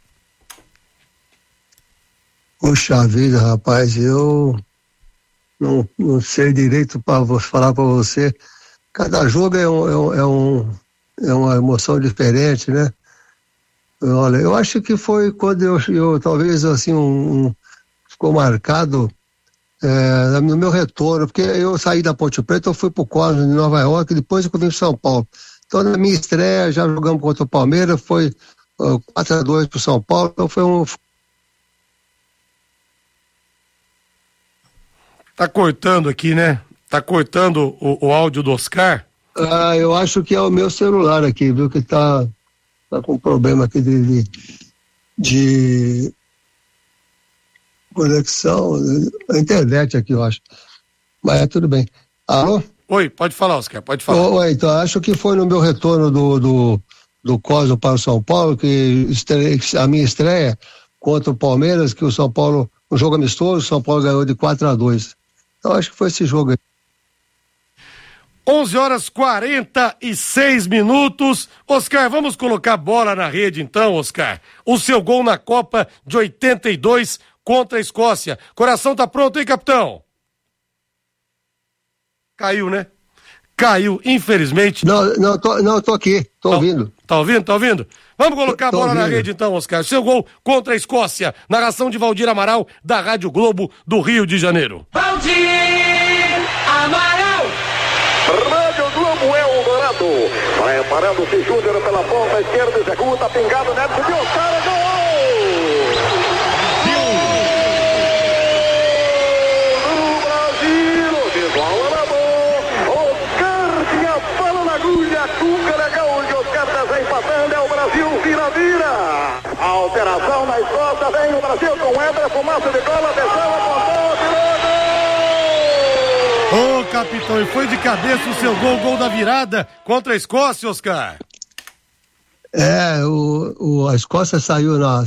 Poxa vida, rapaz, eu não sei direito para falar para você. Cada jogo é uma emoção diferente, né? Olha, eu acho que foi quando eu talvez assim ficou marcado no meu retorno, porque eu saí da Ponte Preta, eu fui pro Cosmos de Nova York, depois eu vim para São Paulo. Então na minha estreia já jogamos contra o Palmeiras, foi 4-2 pro São Paulo, então foi
Tá cortando aqui, né? Tá cortando o áudio do Oscar?
Eu acho que é o meu celular aqui, viu? Que tá com problema aqui de conexão, a internet aqui, eu acho. Mas tudo bem. Alô?
Oi, pode falar, Oscar, pode falar.
Oi, então, acho que foi no meu retorno do Cosmo para o São Paulo, que a minha estreia contra o Palmeiras, que o São Paulo, um jogo amistoso, o São Paulo ganhou de 4-2. Então, acho que foi esse jogo aí.
11h46. Oscar, vamos colocar bola na rede então, Oscar. O seu gol na Copa de 82 contra a Escócia. Coração tá pronto, hein, capitão? Caiu, né? Caiu, infelizmente.
Não, tô aqui, tô ouvindo.
Tá ouvindo? Vamos colocar a bola na rede então, Oscar. Seu gol contra a Escócia. Narração de Valdir Amaral, da Rádio Globo, do Rio de Janeiro.
Valdir Amaral!
Rádio Globo é o Dourado. Preparando-se Júnior pela ponta esquerda, executa, pingado, Neto de Oscar, gol! Alteração na Escócia, vem o Brasil com o Éder, fumaça de bola, desceu, apontou, tirou,
Ô, capitão, e foi de cabeça o seu gol da virada contra a Escócia, Oscar?
A Escócia saiu na...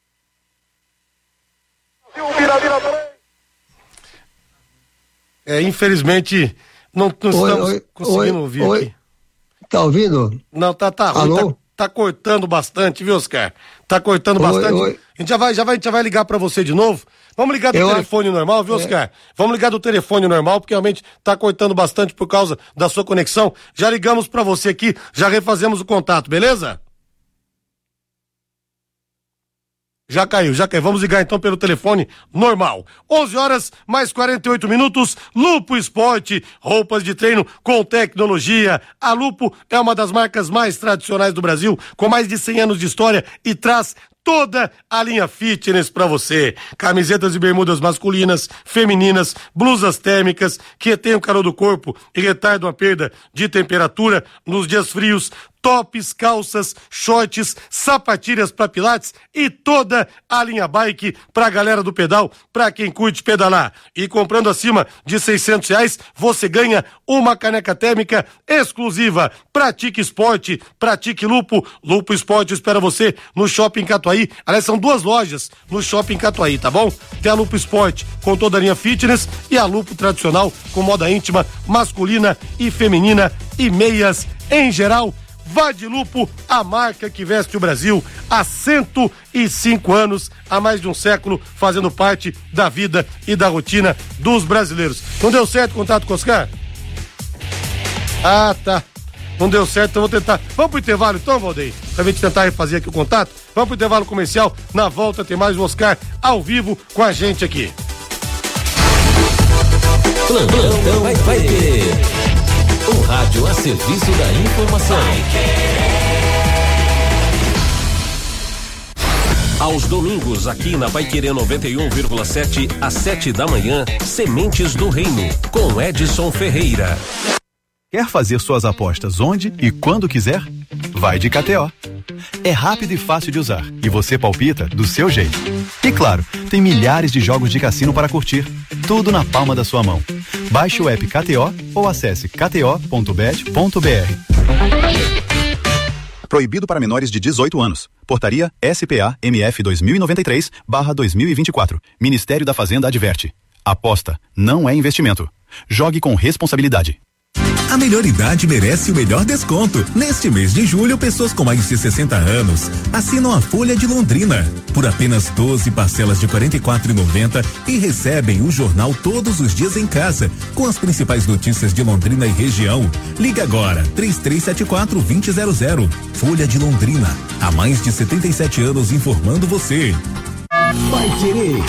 Infelizmente, não estamos conseguindo ouvir aqui.
Tá ouvindo?
Não, tá ruim.
Alô?
Tá cortando bastante, viu, Oscar? Tá cortando bastante.
Oi.
A gente já vai ligar pra você de novo. Vamos ligar do telefone normal, viu, Oscar? Vamos ligar do telefone normal, porque realmente tá cortando bastante por causa da sua conexão. Já ligamos pra você aqui, já refazemos o contato, beleza? Já caiu. Vamos ligar então pelo telefone normal. 11h mais 48. Lupo Esporte, roupas de treino com tecnologia. A Lupo é uma das marcas mais tradicionais do Brasil, com mais de 100 anos de história e traz toda a linha fitness pra você. Camisetas e bermudas masculinas, femininas, blusas térmicas que retêm o calor do corpo e retardam a perda de temperatura nos dias frios. Tops, calças, shorts, sapatilhas para pilates e toda a linha bike pra galera do pedal, pra quem curte pedalar. E comprando acima de R$600, você ganha uma caneca térmica exclusiva. Pratique esporte, pratique Lupo. Lupo Esporte espera você no Shopping Catuaí. Aliás, são 2 lojas no Shopping Catuaí, tá bom? Tem a Lupo Esporte com toda a linha fitness e a Lupo tradicional com moda íntima, masculina e feminina e meias em geral. Vá de Lupo, a marca que veste o Brasil há 105 anos, há mais de um século, fazendo parte da vida e da rotina dos brasileiros. Não deu certo o contato com o Oscar? Ah, tá. Não deu certo, então vou tentar. Vamos pro intervalo então, Valdeir? Pra gente tentar refazer aqui o contato. Vamos pro intervalo comercial. Na volta tem mais o Oscar ao vivo com a gente aqui.
Plantão vai ter. O rádio a serviço da informação.
Aos domingos, aqui na Paiquerê 91,7, às 7 da manhã, Sementes do Reino, com Edson Ferreira.
Quer fazer suas apostas onde e quando quiser? Vai de KTO. É rápido e fácil de usar e você palpita do seu jeito. E claro, tem milhares de jogos de cassino para curtir. Tudo na palma da sua mão. Baixe o app KTO ou acesse kto.bet.br. Proibido para menores de 18 anos. Portaria SPA MF 2093/2024. Ministério da Fazenda adverte. Aposta não é investimento. Jogue com responsabilidade.
A melhor idade merece o melhor desconto. Neste mês de julho, pessoas com mais de 60 anos assinam a Folha de Londrina por apenas 12 parcelas de R$ 44,90 e recebem o jornal todos os dias em casa, com as principais notícias de Londrina e região. Liga agora, 3374-2000. Folha de Londrina, há mais de 77 anos informando você.
Paiquerê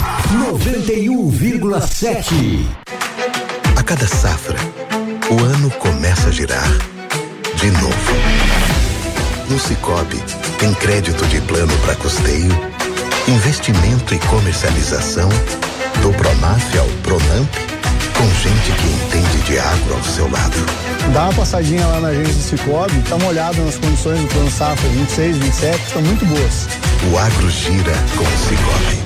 91,7.
A cada safra, o ano começa a girar de novo. No Sicoob, tem crédito de plano para custeio, investimento e comercialização, do Pronaf ao Pronamp, com gente que entende de agro ao seu lado.
Dá uma passadinha lá na agência do Cicobi, dá uma olhada nas condições do plano safra 26, 27, que estão muito boas.
O agro gira com o Cicobi.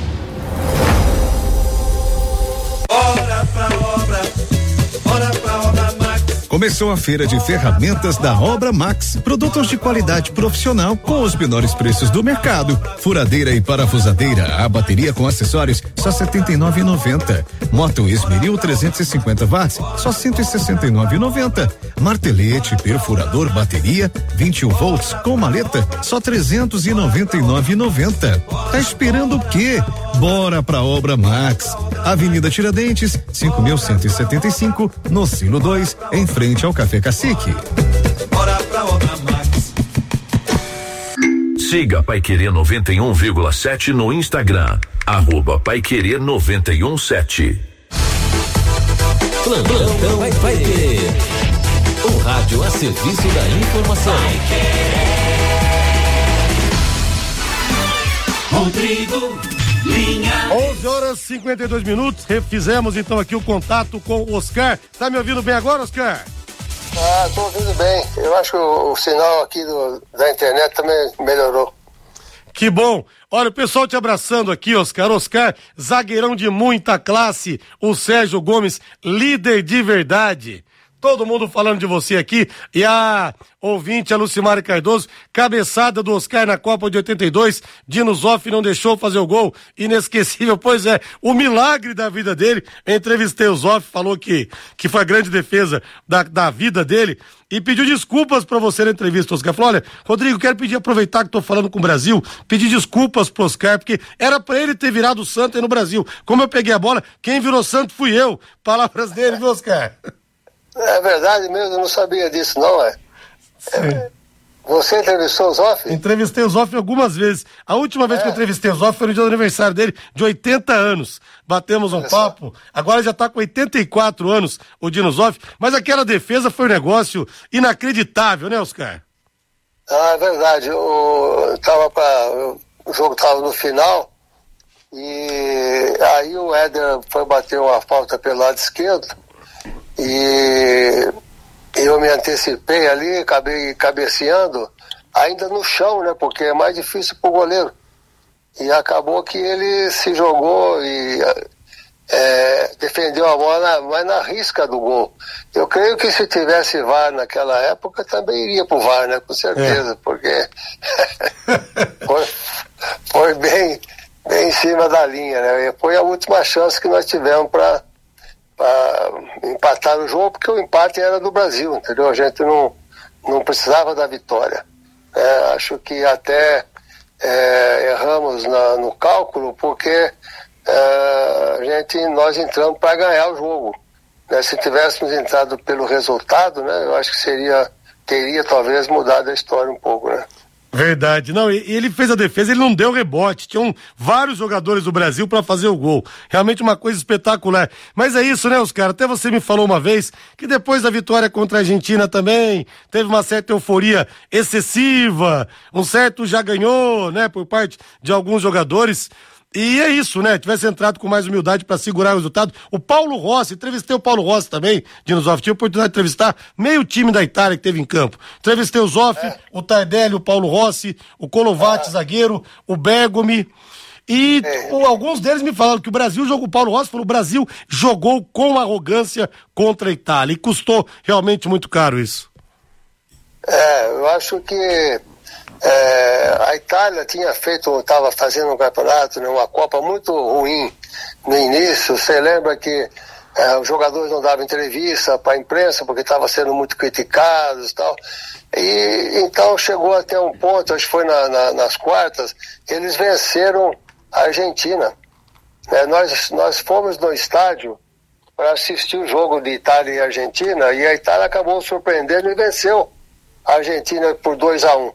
Bora pra obra Max.
Começou a feira de ferramentas da Obra Max. Produtos de qualidade profissional com os menores preços do mercado. Furadeira e parafusadeira, a bateria com acessórios, só R$ 79,90. Moto Esmeril 350 watts, só R$ 169,90. Martelete, perfurador, bateria, 21 volts com maleta, só R$ 399,90. Tá esperando o quê? Bora pra Obra Max. Avenida Tiradentes, 5.175, no Silo 2, em frente ao Café Cacique.
Bora pra Obra Max.
Siga Paiquerê 91,7 no Instagram, @Paiquerê 91,7.
Plantão vai querer. Um rádio a serviço da informação.
Rodrigo Linha.
11h52. Refizemos então aqui o contato com o Oscar. Tá me ouvindo bem agora, Oscar?
Tô ouvindo bem. Eu acho que o sinal aqui da internet também melhorou.
Que bom. Olha, o pessoal te abraçando aqui, Oscar. Oscar, zagueirão de muita classe. O Sérgio Gomes, líder de verdade. Todo mundo falando de você aqui. E a ouvinte, a Lucimara Cardoso, cabeçada do Oscar na Copa de 82. Dino Zoff não deixou fazer o gol. Inesquecível. Pois é, o milagre da vida dele. Eu entrevistei o Zoff, falou que foi a grande defesa da vida dele. E pediu desculpas pra você na entrevista, Oscar. Falou, olha, Rodrigo, quero aproveitar que tô falando com o Brasil, pedir desculpas pro Oscar, porque era pra ele ter virado o santo aí no Brasil. Como eu peguei a bola, quem virou santo fui eu. Palavras dele, viu, Oscar?
É verdade mesmo, eu não sabia disso, não, Você entrevistou o Zoff?
Entrevistei o Zoff algumas vezes. A última vez que eu entrevistei o Zoff foi no dia do aniversário dele, de 80 anos. Batemos um papo. Agora já tá com 84 anos, o Dino Zoff. Mas aquela defesa foi um negócio inacreditável, né, Oscar?
É verdade. O jogo tava no final e aí o Éder foi bater uma falta pelo lado esquerdo. E eu me antecipei ali, acabei cabeceando, ainda no chão, né? Porque é mais difícil pro goleiro. E acabou que ele se jogou e defendeu a bola mais na risca do gol. Eu creio que se tivesse VAR naquela época, também iria pro VAR, né? Com certeza, porque foi bem em cima da linha, né? E foi a última chance que nós tivemos para empatar o jogo, porque o empate era do Brasil, entendeu? A gente não precisava da vitória. Acho que até erramos no cálculo, porque nós entramos para ganhar o jogo. Né? Se tivéssemos entrado pelo resultado, né, eu acho que teria talvez mudado a história um pouco, né?
Verdade. Não, ele fez a defesa, ele não deu rebote. Tinham vários jogadores do Brasil para fazer o gol. Realmente uma coisa espetacular. Mas é isso, né, Oscar? Até você me falou uma vez que depois da vitória contra a Argentina também teve uma certa euforia excessiva, um certo já ganhou, né, por parte de alguns jogadores. E é isso, né? Tivesse entrado com mais humildade para segurar o resultado. O Paulo Rossi, entrevistei o Paulo Rossi também, Dino Zoff. Tive a oportunidade de entrevistar meio time da Itália que teve em campo. Entrevistei o Zoff, o Tardelli, o Paulo Rossi, o Colovati, zagueiro, o Bergomi. E alguns deles me falaram que o Paulo Rossi falou, o Brasil jogou com arrogância contra a Itália. E custou realmente muito caro isso.
Eu acho que a Itália estava fazendo um campeonato, né, uma Copa muito ruim no início. Você lembra que os jogadores não davam entrevista para a imprensa porque estavam sendo muito criticados e tal. E então chegou até um ponto, acho que foi nas quartas, eles venceram a Argentina. Nós fomos no estádio para assistir o jogo de Itália e Argentina, e a Itália acabou surpreendendo e venceu a Argentina por 2-1.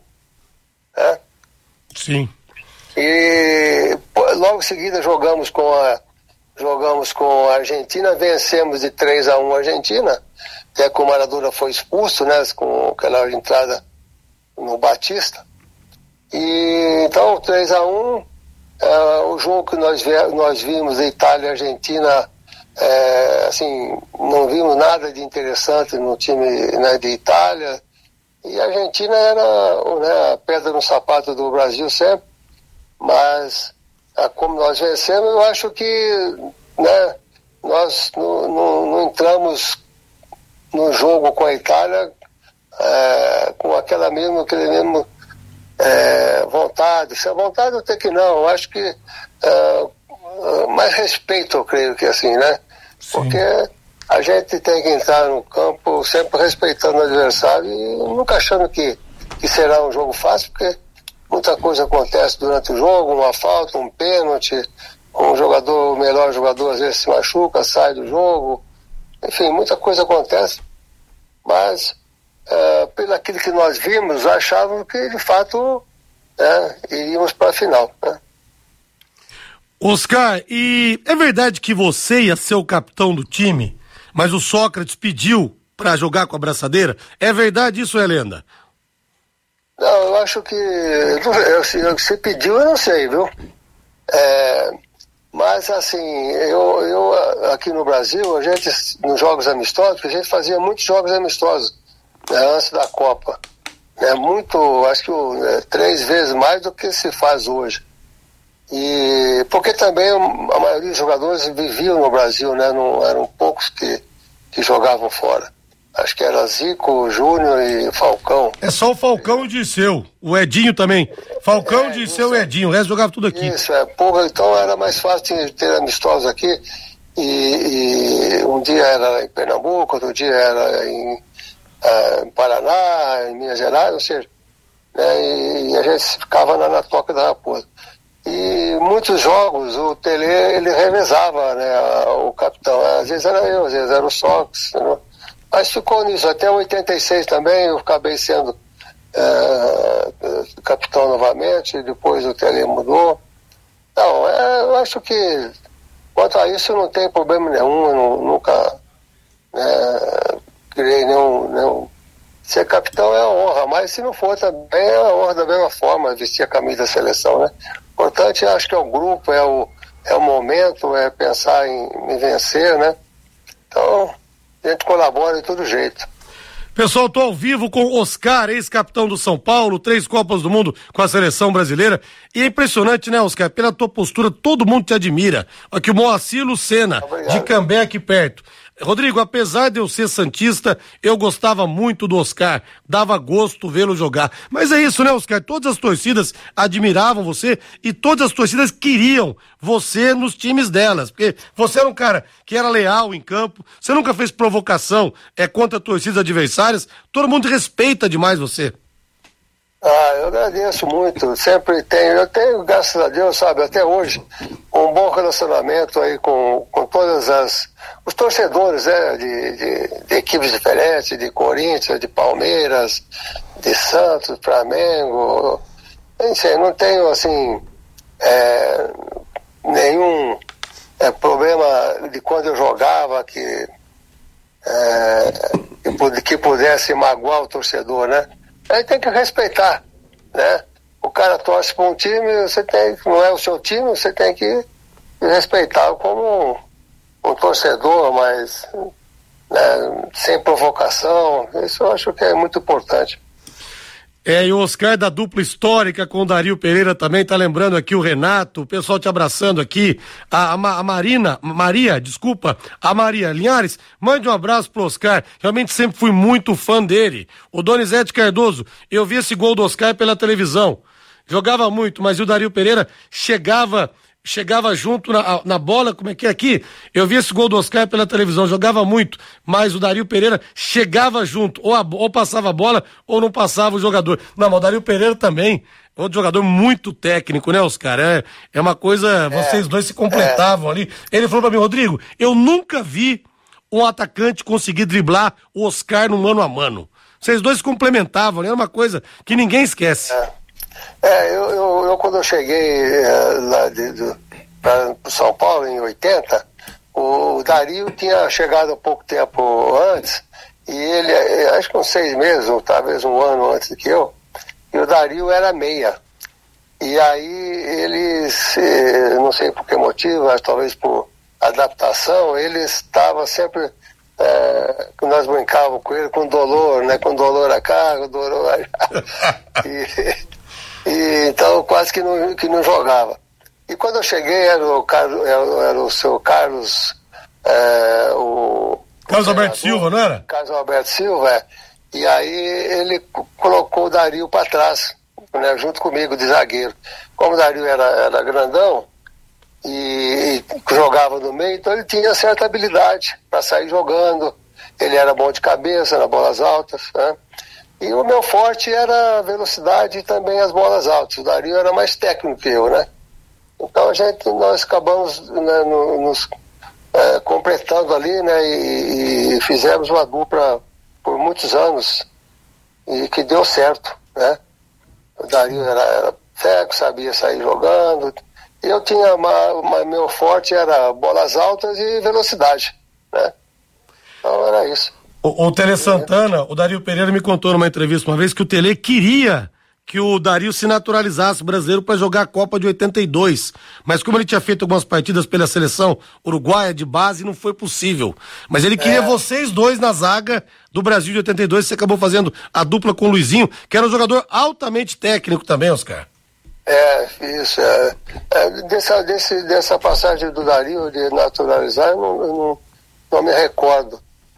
Sim.
E logo em seguida jogamos com a Argentina, vencemos de 3-1 a Argentina, até que o Maradona foi expulso, né, com aquela entrada no Batista. E então 3-1, o jogo que nós vimos de Itália e Argentina assim, não vimos nada de interessante no time, né, de Itália, e a Argentina era, né, a pedra no sapato do Brasil sempre, mas como nós vencemos, eu acho que, né, nós não entramos no jogo com a Itália com aquele mesmo vontade. Se a vontade até que não, eu acho que mais respeito, eu creio que assim, né? Sim. Porque a gente tem que entrar no campo sempre respeitando o adversário e nunca achando que será um jogo fácil, porque muita coisa acontece durante o jogo, uma falta, um pênalti, o melhor jogador às vezes se machuca, sai do jogo, enfim, muita coisa acontece, mas pelo aquilo que nós vimos, achávamos que de fato iríamos para a final, né?
Oscar, e é verdade que você ia ser o capitão do time, mas o Sócrates pediu para jogar com a braçadeira? É verdade isso, é lenda?
Não, eu acho que se pediu, eu não sei, viu? Mas assim, eu aqui no Brasil, a gente, nos jogos amistosos, a gente fazia muitos jogos amistosos, né, antes da Copa. Acho que 3 vezes mais do que se faz hoje. E porque também a maioria dos jogadores viviam no Brasil, né? Não eram poucos que jogavam fora. Acho que era Zico, Júnior e Falcão.
É só o Falcão e o Dirceu. O Edinho também. Falcão, Dirceu e Edinho. O resto jogava tudo aqui.
Isso, pouco. Então era mais fácil de ter amistosos aqui. E um dia era em Pernambuco, outro dia era em Paraná, em Minas Gerais, ou seja, né? E a gente ficava na Toca da Raposa. E muitos jogos o Tele, ele revezava, né, o capitão. Às vezes era eu, às vezes era o Sócrates, né? Mas ficou nisso. Até 86 também eu acabei sendo capitão novamente, depois o Tele mudou. Não, eu acho que quanto a isso não tem problema nenhum, eu nunca criei nenhum. Ser capitão é uma honra, mas se não for também é uma honra da mesma forma, vestir a camisa da seleção, né? O importante, acho que é o grupo, é o momento, é pensar em vencer, né? Então, a gente colabora de todo jeito.
Pessoal, tô ao vivo com Oscar, ex-capitão do São Paulo, 3 Copas do Mundo com a seleção brasileira. E é impressionante, né, Oscar? Pela tua postura, todo mundo te admira. Aqui o Moacir Lucena, de Cambé aqui perto. Rodrigo, apesar de eu ser santista, eu gostava muito do Oscar, dava gosto vê-lo jogar. Mas é isso, né, Oscar? Todas as torcidas admiravam você e todas as torcidas queriam você nos times delas, porque você era um cara que era leal em campo, você nunca fez provocação contra torcidas adversárias, todo mundo respeita demais você.
Eu agradeço muito, eu tenho, graças a Deus, sabe, até hoje, um bom relacionamento aí com todas os torcedores, né, de equipes diferentes, de Corinthians, de Palmeiras, de Santos, Flamengo, não tenho, assim, nenhum problema de quando eu jogava que pudesse magoar o torcedor, né? Aí tem que respeitar, né? O cara torce para um time, não é o seu time, você tem que respeitar como um torcedor, mas sem provocação. Isso eu acho que é muito importante.
E o Oscar da dupla histórica com o Dario Pereira também, tá lembrando aqui o Renato, o pessoal te abraçando aqui, a Maria Linhares, mande um abraço pro Oscar, realmente sempre fui muito fã dele. O Donizete Cardoso, eu vi esse gol do Oscar pela televisão, jogava muito, mas o Dario Pereira chegava junto na bola, como é que é aqui? Eu vi esse gol do Oscar pela televisão, jogava muito, mas o Dario Pereira chegava junto, ou passava a bola, ou não passava o jogador. Não, mas o Dario Pereira também, outro jogador muito técnico, né, Oscar? É uma coisa, vocês dois se completavam ali. Ele falou pra mim, Rodrigo, eu nunca vi um atacante conseguir driblar o Oscar no mano a mano. Vocês dois se complementavam, era uma coisa que ninguém esquece.
Eu quando eu cheguei lá para São Paulo em 80, o Dario tinha chegado há pouco tempo antes, e ele, acho que uns 6 meses, ou talvez um ano antes do que eu, e o Dario era meia. E aí ele, não sei por que motivo, mas talvez por adaptação, ele estava sempre, nós brincávamos com ele com dolor, né? Com dolor a cá, com dolor a e então quase que não jogava. E quando eu cheguei era o seu Carlos,
Carlos Alberto Silva, não era?
Carlos Alberto Silva, e aí ele colocou o Dario para trás, né, junto comigo de zagueiro. Como o Dario era grandão e jogava no meio, então ele tinha certa habilidade para sair jogando. Ele era bom de cabeça, nas bolas altas, né? E o meu forte era a velocidade e também as bolas altas. O Dario era mais técnico que eu, né? Então nós acabamos, né, nos completando ali, né? E fizemos uma dupla por muitos anos e que deu certo, né? O Dario era cego, sabia sair jogando. E eu tinha meu forte era bolas altas e velocidade, né? Então era isso.
O Tele Santana, o Dario Pereira me contou numa entrevista uma vez que o Tele queria que o Dario se naturalizasse brasileiro para jogar a Copa de 82, mas como ele tinha feito algumas partidas pela seleção uruguaia de base, não foi possível. Mas ele queria vocês dois na zaga do Brasil de 82, você acabou fazendo a dupla com o Luizinho, que era um jogador altamente técnico também, Oscar.
Isso, dessa passagem do Dario de naturalizar, eu não me recordo.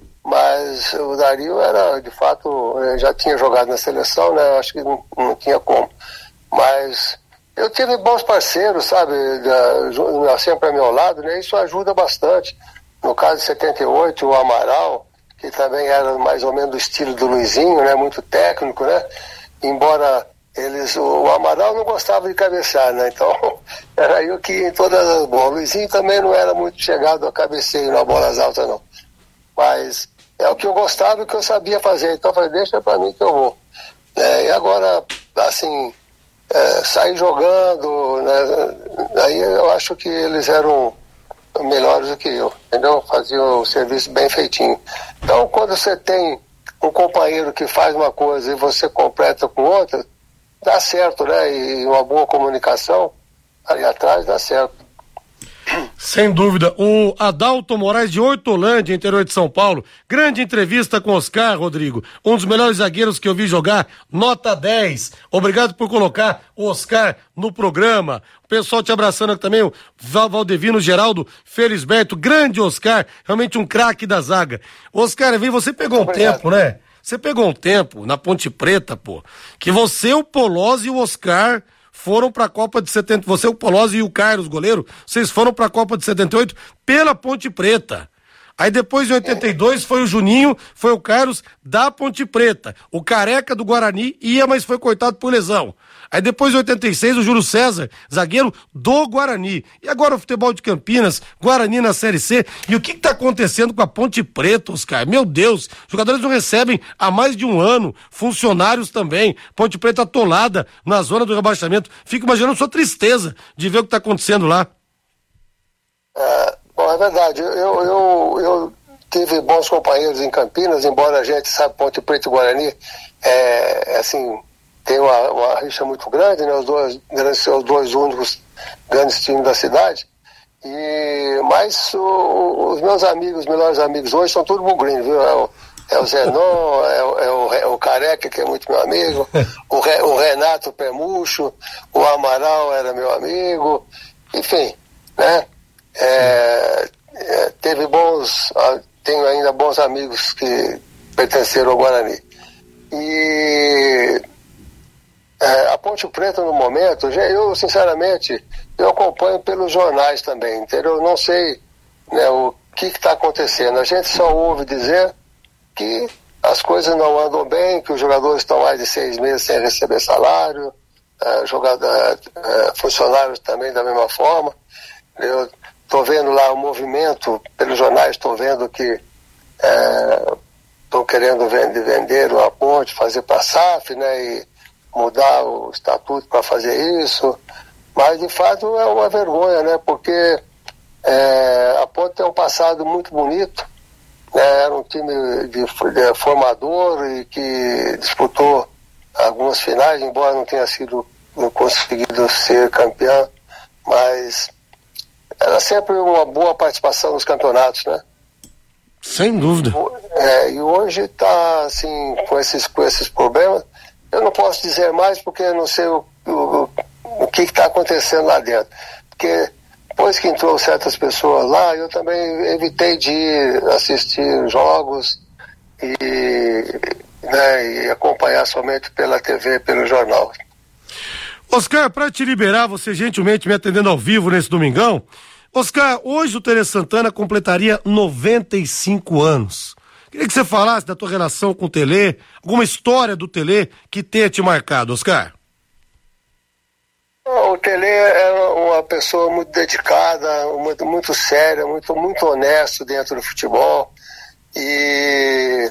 Mas o Dario era, de fato, já tinha jogado na seleção, né? Eu acho que não tinha como. Mas eu tive bons parceiros, sabe? Sempre ao meu lado, né? Isso ajuda bastante. No caso de 78, o Amaral, que também era mais ou menos do estilo do Luizinho, né? Muito técnico, né? Embora o Amaral não gostava de cabecear, né? Então, era eu que em todas as bolas. O Luizinho também não era muito chegado a cabeceio nas bolas altas, não. Mas é o que eu gostava e o que eu sabia fazer. Então eu falei, deixa pra mim que eu vou. E agora, assim, sair jogando, né? Aí eu acho que eles eram melhores do que eu, entendeu? Faziam o serviço bem feitinho. Então, quando você tem um companheiro que faz uma coisa e você completa com outra, dá certo, né? E uma boa comunicação ali atrás dá certo.
Sem dúvida. O Adalto Moraes de Hortolândia, interior de São Paulo. Grande entrevista com Oscar, Rodrigo. Um dos melhores zagueiros que eu vi jogar, nota 10. Obrigado por colocar o Oscar no programa. O pessoal te abraçando aqui também, o Valdevino Geraldo Felisberto. Grande Oscar, realmente um craque da zaga. Oscar, você pegou um tempo, né? Você pegou um tempo na Ponte Preta, pô, que você, o Polozzi e o Oscar foram para a Copa de 70, você, o Polozzi e o Carlos, goleiro, vocês foram para a Copa de 78 pela Ponte Preta. Aí depois em 82 foi o Juninho, foi o Carlos da Ponte Preta. O Careca do Guarani ia, mas foi cortado por lesão. Aí depois em 86 o Júlio César, zagueiro do Guarani. E agora o futebol de Campinas, Guarani na Série C. E o que tá acontecendo com a Ponte Preta, Oscar? Meu Deus, jogadores não recebem há mais de um ano, funcionários também. Ponte Preta atolada na zona do rebaixamento. Fico imaginando sua tristeza de ver o que tá acontecendo lá.
Bom, é verdade, eu tive bons companheiros em Campinas, embora a gente sabe Ponte Preta e Guarani, assim, tem uma rixa muito grande, né? Os dois únicos grandes times da cidade, mas os meus amigos, melhores amigos hoje são tudo bugrinhos, viu? É o Zenon, é o Careca, que é muito meu amigo, o Renato Pemucho, o Amaral era meu amigo, enfim, né? Tenho ainda bons amigos que pertenceram ao Guarani. E a Ponte Preta no momento, eu sinceramente, eu acompanho pelos jornais também, entendeu? Eu não sei, né, o que está acontecendo. A gente só ouve dizer que as coisas não andam bem, que os jogadores estão mais de 6 meses sem receber salário, funcionários também da mesma forma. Eu estou vendo lá o movimento, pelos jornais estou vendo que estão querendo vender a ponte, fazer para a SAF, né, e mudar o estatuto para fazer isso, mas de fato é uma vergonha, né, porque a ponte tem um passado muito bonito, né, era um time de formador e que disputou algumas finais, embora não tenha conseguido ser campeão, mas era sempre uma boa participação nos campeonatos, né?
Sem dúvida.
E hoje está assim, com esses problemas, eu não posso dizer mais porque eu não sei o que está acontecendo lá dentro. Porque depois que entrou certas pessoas lá, eu também evitei de ir assistir jogos e acompanhar somente pela TV, pelo jornal.
Oscar, para te liberar, você gentilmente me atendendo ao vivo nesse domingão. Oscar, hoje o Tele Santana completaria 95 anos. Queria que você falasse da tua relação com o Tele, alguma história do Tele que tenha te marcado, Oscar.
O Tele era uma pessoa muito dedicada, muito séria, muito honesto dentro do futebol. E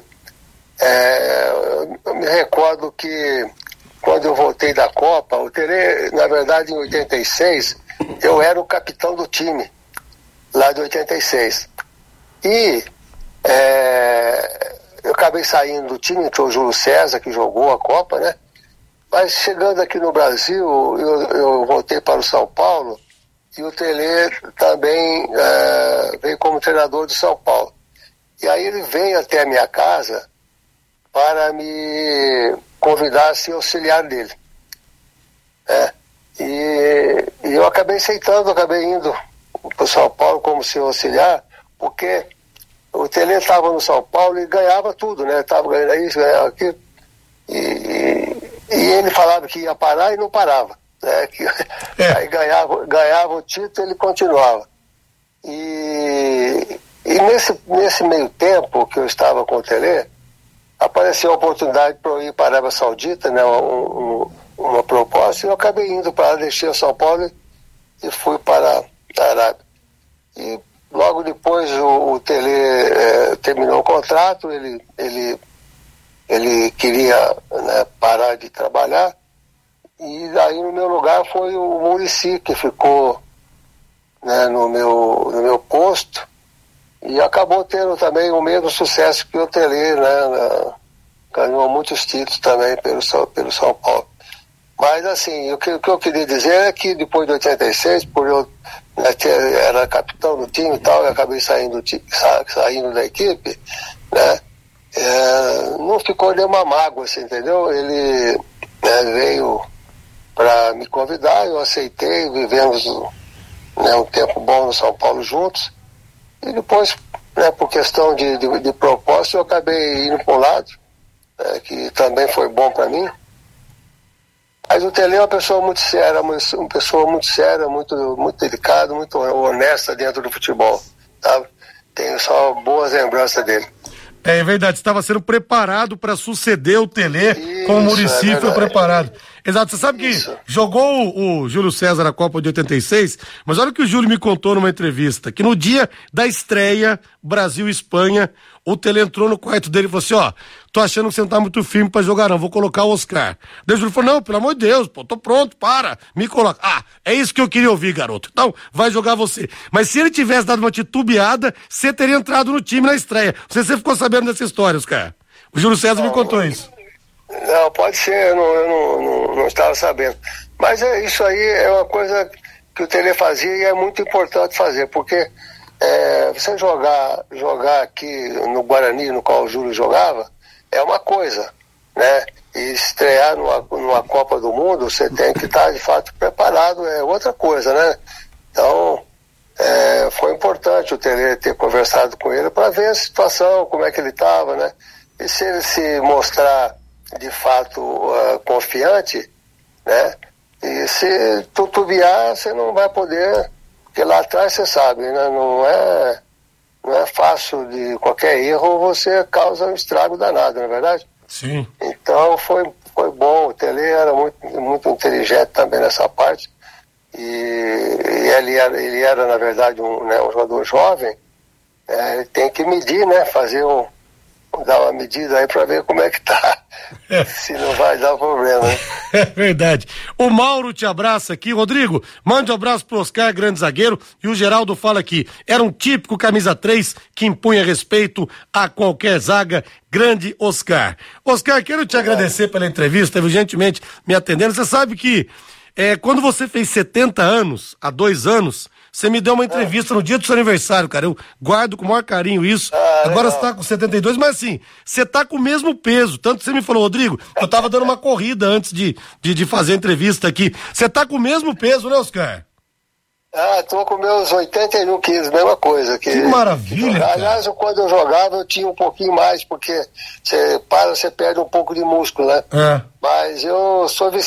eu me recordo que quando eu voltei da Copa, o Tele, na verdade, em 86, eu era o capitão do time, lá de 86. E eu acabei saindo do time, entrou o Júlio César, que jogou a Copa, né? Mas chegando aqui no Brasil, eu voltei para o São Paulo, e o Tele também veio como treinador do São Paulo. E aí ele veio até a minha casa para me convidar a ser auxiliar dele. E eu acabei aceitando, acabei indo para o São Paulo como seu auxiliar, porque o Tele estava no São Paulo e ganhava tudo, né? Estava ganhando isso, ganhava aquilo. E ele falava que ia parar e não parava. Né? Aí ganhava o título e ele continuava. E nesse meio tempo que eu estava com o Tele, apareceu a oportunidade para eu ir para a Arábia Saudita, né? Uma proposta, e eu acabei indo para lá, deixei o São Paulo e fui para a Arábia. E logo depois o Tele terminou o contrato, ele queria, né, parar de trabalhar, e aí no meu lugar foi o Muricy, que ficou, né, no meu posto, e acabou tendo também o mesmo sucesso que o Tele, né, ganhou muitos títulos também pelo São Paulo. Mas assim, o que eu queria dizer é que depois de 86, por eu, né, era capitão do time e tal, eu acabei saindo da equipe, né, não ficou nenhuma mágoa, assim, entendeu? Ele, né, veio para me convidar, eu aceitei, vivemos, né, um tempo bom no São Paulo juntos, e depois, né, por questão de propósito, eu acabei indo para um lado, né, que também foi bom para mim. Mas o Tele é uma pessoa muito séria, muito delicada, muito honesta dentro do futebol, tá? Tenho só boas lembranças dele.
É verdade, estava sendo preparado para suceder o Tele, como o Muricy foi preparado. Exato, você sabe que jogou o Júlio César na Copa de 86, mas olha o que o Júlio me contou numa entrevista, que no dia da estreia, Brasil e Espanha, o Tele entrou no quarto dele e falou assim, ó, tô achando que você não tá muito firme pra jogar não, vou colocar o Oscar. Daí o Júlio falou, não, pelo amor de Deus, pô, tô pronto, me coloca. Ah, é isso que eu queria ouvir, garoto. Então, vai jogar você. Mas se ele tivesse dado uma titubeada, você teria entrado no time na estreia. Você ficou sabendo dessa história, Oscar? O Júlio César me contou isso.
Não, pode ser, eu não estava sabendo. Mas isso aí é uma coisa que o Tele fazia e é muito importante fazer, porque você jogar aqui no Guarani, no qual o Júlio jogava, é uma coisa, né? E estrear numa Copa do Mundo, você tem que estar de fato preparado, é outra coisa, né? Então, foi importante o Tele ter conversado com ele para ver a situação, como é que ele estava, né? E se ele se mostrar de fato confiante, né? E se tutubiar, você não vai poder, porque lá atrás você sabe, né? Não é fácil, de qualquer erro você causa um estrago danado, não é verdade?
Sim.
Então foi bom, o Tele era muito inteligente também nessa parte, e ele era na verdade um jogador jovem, ele tem que medir, né? Dar uma medida aí pra ver como é que tá. Se não vai dar problema, né?
É verdade. O Mauro te abraça aqui. Rodrigo, mande um abraço pro Oscar, grande zagueiro. E o Geraldo fala aqui, era um típico camisa 3 que impunha respeito a qualquer zaga. Grande Oscar. Oscar, quero te agradecer pela entrevista, gentilmente me atendendo. Você sabe que quando você fez 70 anos, há 2 anos, Você me deu uma entrevista no dia do seu aniversário, cara. Eu guardo com o maior carinho isso. Agora você tá com 72, mas assim, você tá com o mesmo peso. Tanto que você me falou, Rodrigo, eu tava dando uma corrida antes de fazer a entrevista aqui. Você tá com o mesmo peso, né, Oscar?
Tô com meus 81 quilos, mesma coisa. Que
maravilha,
aliás, quando eu jogava, eu tinha um pouquinho mais, porque você perde um pouco de músculo, né? Mas eu sou